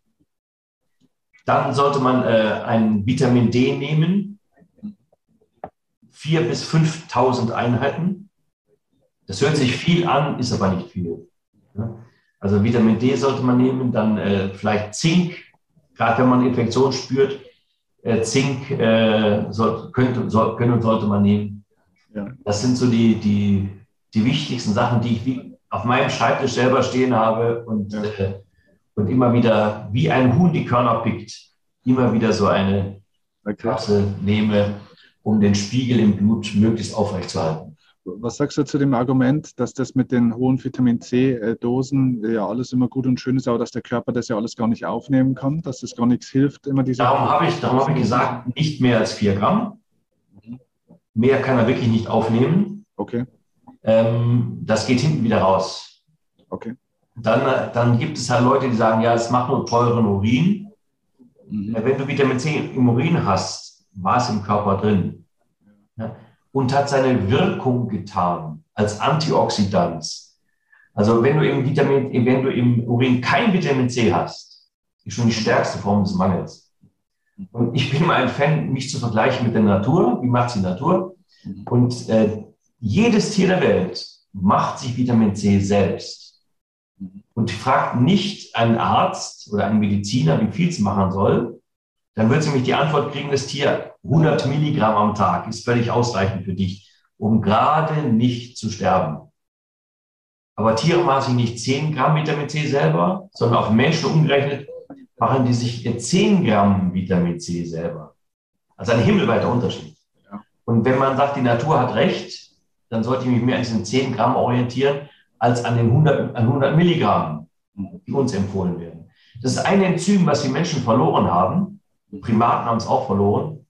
dann sollte man äh, ein Vitamin D nehmen. viertausend bis fünftausend Einheiten. Das hört sich viel an, ist aber nicht viel. Also Vitamin D sollte man nehmen, dann äh, vielleicht Zink, gerade wenn man Infektion spürt. Äh, Zink äh, soll, könnte, soll, können und sollte man nehmen. Ja. Das sind so die, die, die wichtigsten Sachen, die ich wie auf meinem Schreibtisch selber stehen habe und, ja. äh, und immer wieder, wie ein Huhn die Körner pickt, immer wieder so eine okay. Kapsel nehme, um den Spiegel im Blut möglichst aufrechtzuerhalten. Was sagst du zu dem Argument, dass das mit den hohen Vitamin C-Dosen ja alles immer gut und schön ist, aber dass der Körper das ja alles gar nicht aufnehmen kann, dass das gar nichts hilft? Immer diese darum habe ich, darum habe ich gesagt, nicht mehr als vier Gramm. Mehr kann er wirklich nicht aufnehmen. Okay. Ähm, das geht hinten wieder raus. Okay. Dann, dann gibt es halt Leute, die sagen, ja, es macht nur teuren Urin. Mhm. Wenn du Vitamin C im Urin hast, war es im Körper drin. Ja. Und hat seine Wirkung getan als Antioxidant. Also wenn du im Vitamin, wenn du im Urin kein Vitamin C hast, ist schon die stärkste Form des Mangels. Und ich bin mal ein Fan, mich zu vergleichen mit der Natur. Wie macht die Natur? Und äh, jedes Tier der Welt macht sich Vitamin C selbst. Und fragt nicht einen Arzt oder einen Mediziner, wie viel es machen soll. Dann wird sie nämlich die Antwort kriegen, das Tier hundert Milligramm am Tag ist völlig ausreichend für dich, um gerade nicht zu sterben. Aber Tiere machen sich nicht zehn Gramm Vitamin C selber, sondern auf Menschen umgerechnet machen die sich zehn Gramm Vitamin C selber. Also ein himmelweiter Unterschied. Und wenn man sagt, die Natur hat recht, dann sollte ich mich mehr an diesen zehn Gramm orientieren, als an den hundert, an hundert Milligramm, die uns empfohlen werden. Das ist ein Enzym, was die Menschen verloren haben. Die Primaten haben es auch verloren.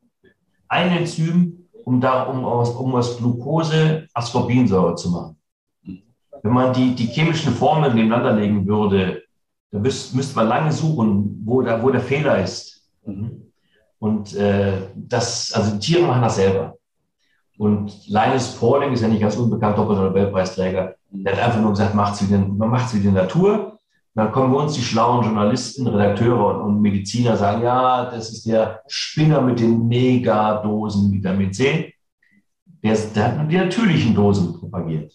Ein Enzym, um, da, um, aus, um aus Glucose Ascorbinsäure zu machen. Wenn man die, die chemischen Formeln nebeneinander legen würde, dann müsste, müsste man lange suchen, wo, da, wo der Fehler ist. Und äh, das, also die Tiere machen das selber. Und Linus Pauling ist ja nicht ganz unbekannt, doppelter Nobelpreisträger. Der hat einfach nur gesagt, macht's wie den, man macht es wie die Natur. Dann kommen wir uns die schlauen Journalisten, Redakteure und, und Mediziner sagen, ja, das ist der Spinner mit den Megadosen Vitamin C. Der, der hat nur die natürlichen Dosen propagiert.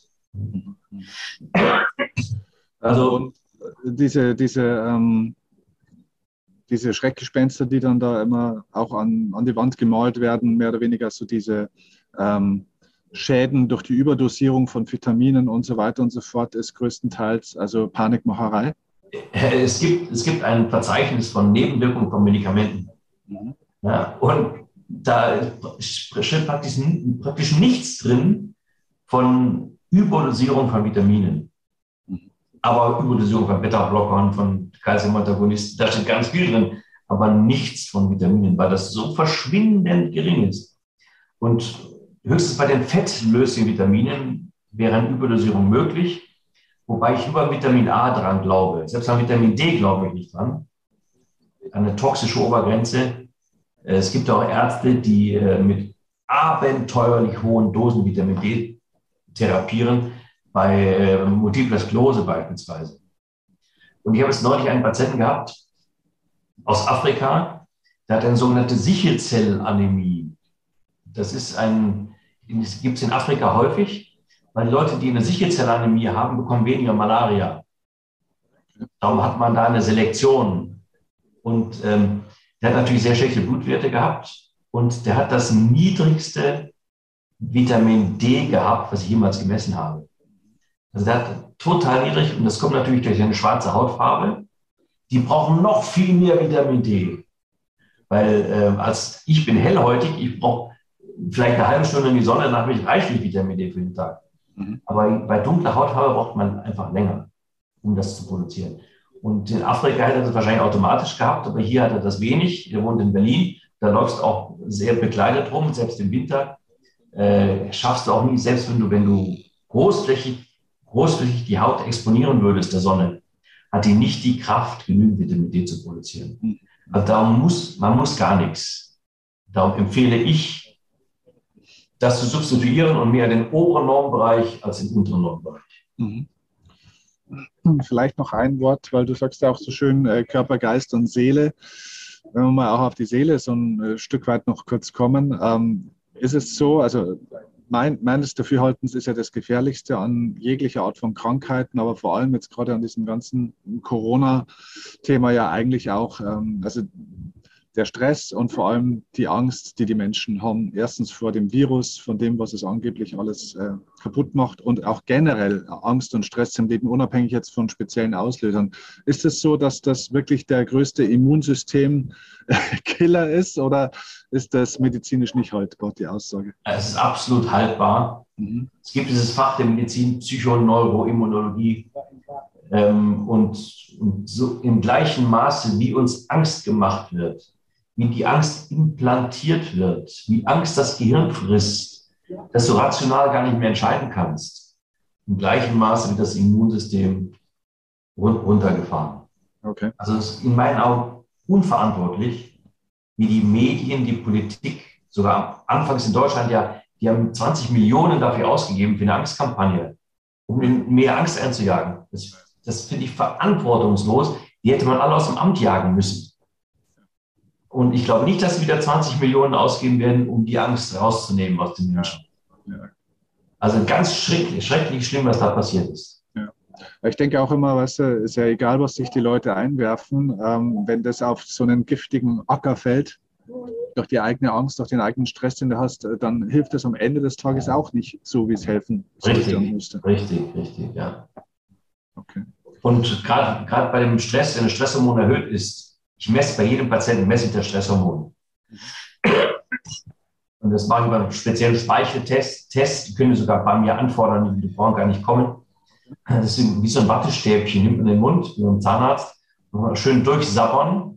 Also und diese, diese, ähm, diese Schreckgespenster, die dann da immer auch an, an die Wand gemalt werden, mehr oder weniger so diese ähm, Schäden durch die Überdosierung von Vitaminen und so weiter und so fort, ist größtenteils also Panikmacherei. Es gibt, es gibt ein Verzeichnis von Nebenwirkungen von Medikamenten. Mhm. Ja, und da steht praktisch, praktisch nichts drin von Überdosierung von Vitaminen. Mhm. Aber Überdosierung von Beta-Blockern, von Calcium-Antagonisten, da steht ganz viel drin, aber nichts von Vitaminen, weil das so verschwindend gering ist. Und höchstens bei den fettlöslichen Vitaminen wäre eine Überdosierung möglich. Wobei ich über Vitamin A dran glaube. Selbst an Vitamin D glaube ich nicht dran. Eine toxische Obergrenze. Es gibt auch Ärzte, die mit abenteuerlich hohen Dosen Vitamin D therapieren, bei Multipler Sklerose beispielsweise. Und ich habe jetzt neulich einen Patienten gehabt aus Afrika, der hat eine sogenannte Sichelzellanämie. Das ist ein, das gibt es in Afrika häufig. Weil die Leute, die eine Sichelzellanämie haben, bekommen weniger Malaria. Darum hat man da eine Selektion. Und ähm, der hat natürlich sehr schlechte Blutwerte gehabt. Und der hat das niedrigste Vitamin D gehabt, was ich jemals gemessen habe. Also der hat total niedrig. Und das kommt natürlich durch eine schwarze Hautfarbe. Die brauchen noch viel mehr Vitamin D. Weil äh, als ich bin hellhäutig, ich brauche vielleicht eine halbe Stunde in die Sonne, dann habe ich reichlich Vitamin D für den Tag. Aber bei dunkler Hautfarbe braucht man einfach länger, um das zu produzieren. Und in Afrika hätte er das wahrscheinlich automatisch gehabt, aber hier hat er das wenig. Er wohnt in Berlin. da läufst du auch sehr bekleidet rum, selbst im Winter. Äh, schaffst du auch nie, selbst wenn du, wenn du großflächig, großflächig die Haut exponieren würdest der Sonne, hat die nicht die Kraft, genügend Vitamin D zu produzieren. Also darum muss, man muss gar nichts. Darum empfehle ich, das zu substituieren und mehr den oberen Normbereich als den unteren Normbereich. Mhm. Vielleicht noch ein Wort, weil du sagst ja auch so schön äh, Körper, Geist und Seele. Wenn wir mal auch auf die Seele so ein äh, Stück weit noch kurz kommen, ähm, ist es so, also mein, meines Dafürhaltens ist ja das Gefährlichste an jeglicher Art von Krankheiten, aber vor allem jetzt gerade an diesem ganzen Corona-Thema ja eigentlich auch, ähm, also der Stress und vor allem die Angst, die die Menschen haben, erstens vor dem Virus, von dem, was es angeblich alles äh, kaputt macht und auch generell Angst und Stress im Leben, unabhängig jetzt von speziellen Auslösern. Ist es so, dass das wirklich der größte Immunsystem-Killer ist oder ist das medizinisch nicht haltbar, die Aussage? Es ist absolut haltbar. Mhm. Es gibt dieses Fach der Medizin, Psychoneuroimmunologie. Ähm, und, und so im gleichen Maße, wie uns Angst gemacht wird, wie die Angst implantiert wird, wie Angst das Gehirn frisst, dass du rational gar nicht mehr entscheiden kannst. Im gleichen Maße wird das Immunsystem runtergefahren. Okay. Also es ist in meinen Augen unverantwortlich, wie die Medien, die Politik, sogar anfangs in Deutschland ja, die haben zwanzig Millionen dafür ausgegeben für eine Angstkampagne, um mehr Angst einzujagen. Das, das finde ich verantwortungslos. Die hätte man alle aus dem Amt jagen müssen. Und ich glaube nicht, dass sie wieder zwanzig Millionen ausgeben werden, um die Angst rauszunehmen aus den Menschen. Ja. Also ganz schrecklich, schrecklich schlimm, was da passiert ist. Ja. Ich denke auch immer, weißt du, ist ja egal, was sich die Leute einwerfen, ähm, wenn das auf so einen giftigen Acker fällt, durch die eigene Angst, durch den eigenen Stress, den du hast, dann hilft es am Ende des Tages auch nicht so, wie es helfen sollte und müsste. Richtig, richtig, ja. Okay. Und gerade gerade bei dem Stress, wenn das Stresshormon erhöht ist, ich messe bei jedem Patienten, messe ich das Stresshormon. Und das mache ich über einen speziellen Speicheltest. Test, die können sogar bei mir anfordern, die brauchen gar nicht kommen. Das ist wie so ein Wattestäbchen, nimmt man in den Mund, wie beim Zahnarzt, schön durchsabbern.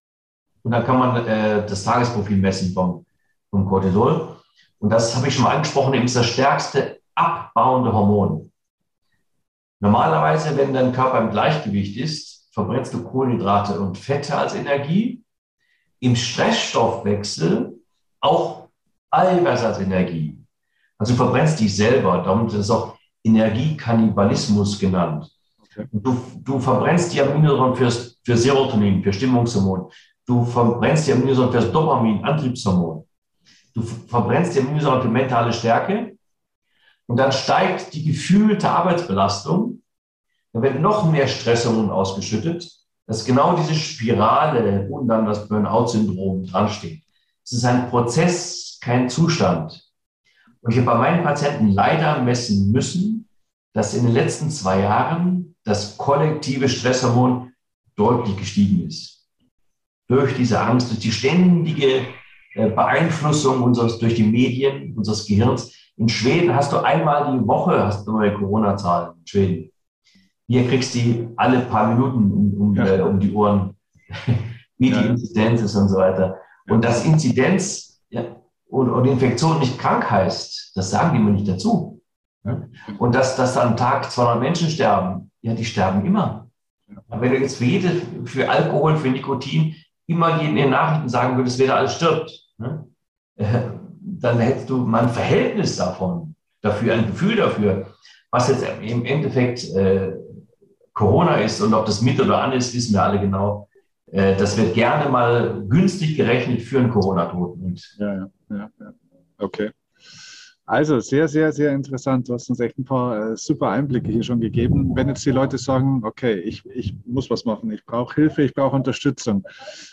Und dann kann man äh, das Tagesprofil messen vom, vom Cortisol. Und das habe ich schon mal angesprochen, eben ist das stärkste abbauende Hormon. Normalerweise, wenn dein Körper im Gleichgewicht ist, verbrennst du Kohlenhydrate und Fette als Energie. Im Stressstoffwechsel auch Eiweiß als Energie. Also du verbrennst dich selber, darum ist es auch Energiekannibalismus genannt. Okay. Du, du verbrennst die Aminosäuren fürs, für Serotonin, für Stimmungshormon. Du verbrennst die Aminosäuren fürs Dopamin, Antriebshormon. Du verbrennst die Aminosäuren für mentale Stärke. Und dann steigt die gefühlte Arbeitsbelastung. Dann wird noch mehr Stresshormon ausgeschüttet, dass genau diese Spirale und dann das Burnout-Syndrom dransteht. Es ist ein Prozess, kein Zustand. Und ich habe bei meinen Patienten leider messen müssen, dass in den letzten zwei Jahren das kollektive Stresshormon deutlich gestiegen ist. Durch diese Angst, durch die ständige Beeinflussung unseres, durch die Medien, unseres Gehirns. In Schweden hast du einmal die Woche hast du neue Corona-Zahlen in Schweden. Hier kriegst du die alle paar Minuten um, um, ja. äh, um die Ohren, wie ja. die Inzidenz ist und so weiter. Und dass Inzidenz ja, und, und Infektion nicht krank heißt, das sagen die mir nicht dazu. Ja. Und dass, dass am Tag zweihundert Menschen sterben, ja, die sterben immer. Aber wenn du jetzt für jede, für Alkohol, für Nikotin immer in den Nachrichten sagen würdest, wer da alles stirbt, ne? äh, dann hättest du mal ein Verhältnis davon, dafür, ein Gefühl dafür, was jetzt im Endeffekt äh, Corona ist und ob das mit oder an ist, wissen wir alle genau. Äh, das wird gerne mal günstig gerechnet für einen Corona-Toten. Ja, ja, ja, ja. Okay. Also sehr, sehr, sehr interessant. Du hast uns echt ein paar äh, super Einblicke hier schon gegeben. Wenn jetzt die Leute sagen, okay, ich, ich muss was machen, ich brauche Hilfe, ich brauche Unterstützung.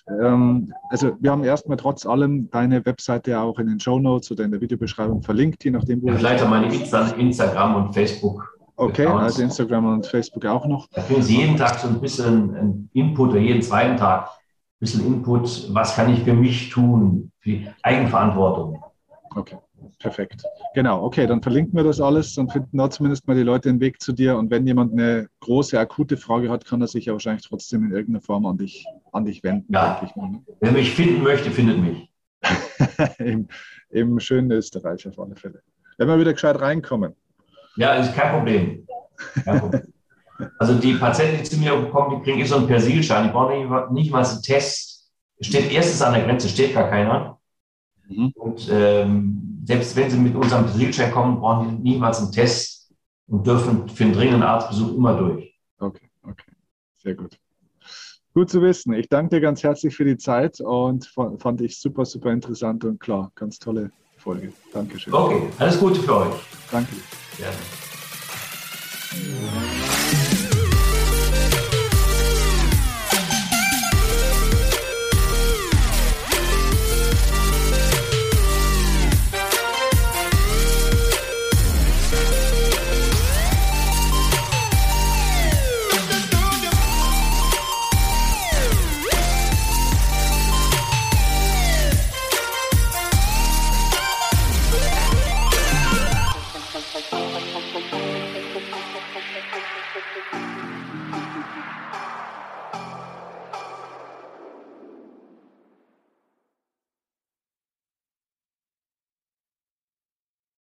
Ähm, also wir haben erstmal trotz allem deine Webseite auch in den Shownotes oder in der Videobeschreibung verlinkt, je nachdem, wo ja, vielleicht auch meine Insta- Instagram und Facebook. Okay, also Instagram und Facebook auch noch. Da kriegen Sie jeden Tag so ein bisschen ein Input oder jeden zweiten Tag ein bisschen Input. Was kann ich für mich tun? Für die Eigenverantwortung. Okay, perfekt. Genau, okay, dann verlinken wir das alles. Dann finden da zumindest mal die Leute den Weg zu dir. Und wenn jemand eine große, akute Frage hat, kann er sich ja wahrscheinlich trotzdem in irgendeiner Form an dich, an dich wenden. Ja, wer mich finden möchte, findet mich. Im, Im schönen Österreich auf alle Fälle. Wenn wir wieder gescheit reinkommen. Ja, ist kein Problem. Kein Problem. Also die Patienten, die zu mir kommen, die kriegen so einen Persilschein. Die brauchen nicht, nicht mal einen Test. Steht erstens an der Grenze, steht gar keiner. Mhm. Und ähm, selbst wenn sie mit unserem Persilschein kommen, brauchen die niemals einen Test und dürfen für einen dringenden Arztbesuch immer durch. Okay, okay. Sehr gut. Gut zu wissen. Ich danke dir ganz herzlich für die Zeit und fand ich super, super interessant und klar, ganz tolle Folge. Dankeschön. Okay, alles Gute für euch. Danke. Gerne.